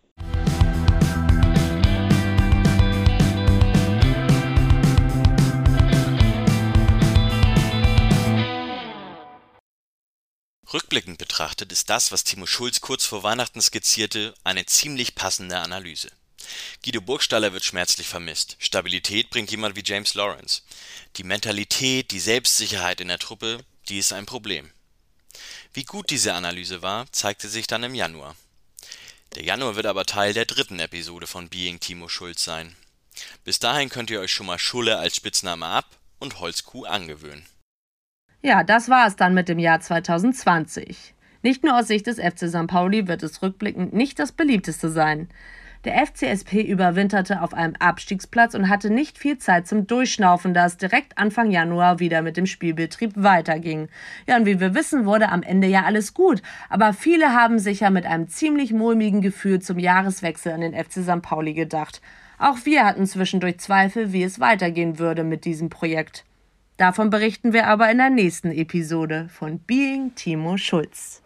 Rückblickend betrachtet ist das, was Timo Schulz kurz vor Weihnachten skizzierte, eine ziemlich passende Analyse. Guido Burgstaller wird schmerzlich vermisst. Stabilität bringt jemand wie James Lawrence. Die Mentalität, die Selbstsicherheit in der Truppe, die ist ein Problem. Wie gut diese Analyse war, zeigte sich dann im Januar. Der Januar wird aber Teil der 3. Episode von Being Timo Schulz sein. Bis dahin könnt ihr euch schon mal Schulle als Spitzname ab und Holzkuh angewöhnen. Ja, das war es dann mit dem Jahr 2020. Nicht nur aus Sicht des FC St. Pauli wird es rückblickend nicht das beliebteste sein. Der FCSP überwinterte auf einem Abstiegsplatz und hatte nicht viel Zeit zum Durchschnaufen, da es direkt Anfang Januar wieder mit dem Spielbetrieb weiterging. Ja, und wie wir wissen, wurde am Ende ja alles gut. Aber viele haben sich ja mit einem ziemlich mulmigen Gefühl zum Jahreswechsel an den FC St. Pauli gedacht. Auch wir hatten zwischendurch Zweifel, wie es weitergehen würde mit diesem Projekt. Davon berichten wir aber in der nächsten Episode von Being Timo Schulz.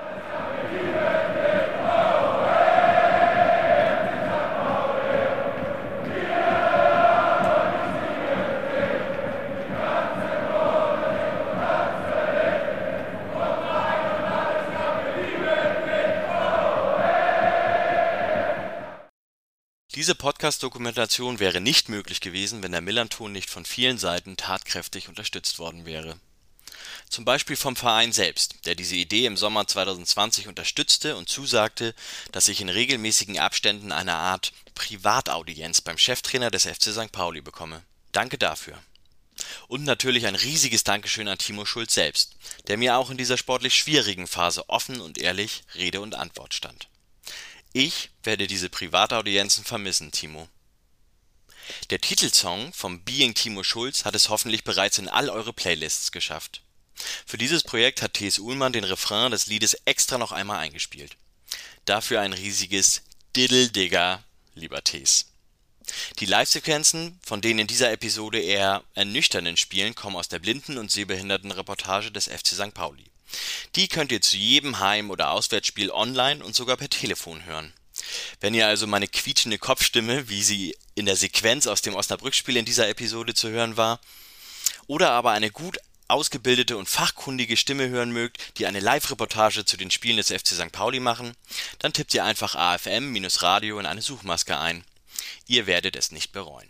Diese Podcast-Dokumentation wäre nicht möglich gewesen, wenn der Millanton nicht von vielen Seiten tatkräftig unterstützt worden wäre. Zum Beispiel vom Verein selbst, der diese Idee im Sommer 2020 unterstützte und zusagte, dass ich in regelmäßigen Abständen eine Art Privataudienz beim Cheftrainer des FC St. Pauli bekomme. Danke dafür. Und natürlich ein riesiges Dankeschön an Timo Schulz selbst, der mir auch in dieser sportlich schwierigen Phase offen und ehrlich Rede und Antwort stand. Ich werde diese Privataudienzen vermissen, Timo. Der Titelsong vom Being Timo Schulz hat es hoffentlich bereits in all eure Playlists geschafft. Für dieses Projekt hat T.S. Uhlmann den Refrain des Liedes extra noch einmal eingespielt. Dafür ein riesiges Diddle-Digger, lieber T.S. Die Live-Sequenzen, von denen in dieser Episode eher ernüchternden spielen, kommen aus der Blinden- und Sehbehindertenreportage des FC St. Pauli. Die könnt ihr zu jedem Heim- oder Auswärtsspiel online und sogar per Telefon hören. Wenn ihr also meine quietschende Kopfstimme, wie sie in der Sequenz aus dem Osnabrück-Spiel in dieser Episode zu hören war, oder aber eine gut ausgebildete und fachkundige Stimme hören mögt, die eine Live-Reportage zu den Spielen des FC St. Pauli machen, dann tippt ihr einfach AFM-Radio in eine Suchmaske ein. Ihr werdet es nicht bereuen.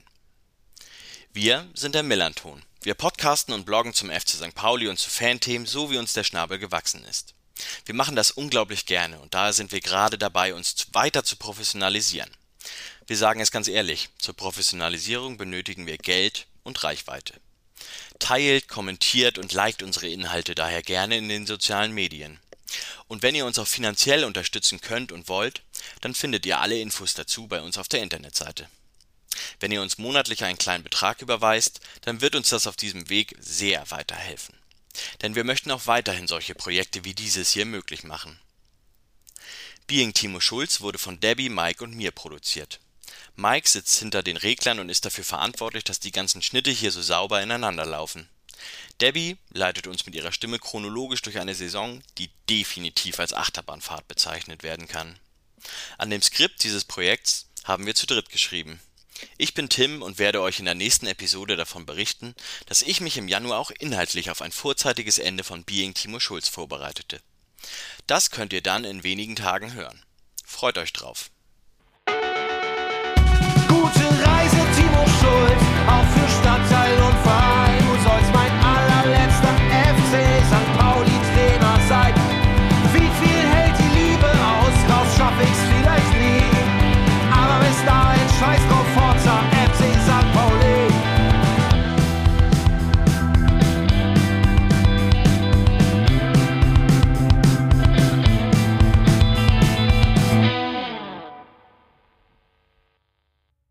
Wir sind der Millanton. Wir podcasten und bloggen zum FC St. Pauli und zu Fanthemen, so wie uns der Schnabel gewachsen ist. Wir machen das unglaublich gerne und daher sind wir gerade dabei, uns weiter zu professionalisieren. Wir sagen es ganz ehrlich, zur Professionalisierung benötigen wir Geld und Reichweite. Teilt, kommentiert und liked unsere Inhalte daher gerne in den sozialen Medien. Und wenn ihr uns auch finanziell unterstützen könnt und wollt, dann findet ihr alle Infos dazu bei uns auf der Internetseite. Wenn ihr uns monatlich einen kleinen Betrag überweist, dann wird uns das auf diesem Weg sehr weiterhelfen. Denn wir möchten auch weiterhin solche Projekte wie dieses hier möglich machen. Being Timo Schulz wurde von Debbie, Mike und mir produziert. Mike sitzt hinter den Reglern und ist dafür verantwortlich, dass die ganzen Schnitte hier so sauber ineinander laufen. Debbie leitet uns mit ihrer Stimme chronologisch durch eine Saison, die definitiv als Achterbahnfahrt bezeichnet werden kann. An dem Skript dieses Projekts haben wir zu dritt geschrieben. Ich bin Tim und werde euch in der nächsten Episode davon berichten, dass ich mich im Januar auch inhaltlich auf ein vorzeitiges Ende von Being Timo Schulz vorbereitete. Das könnt ihr dann in wenigen Tagen hören. Freut euch drauf.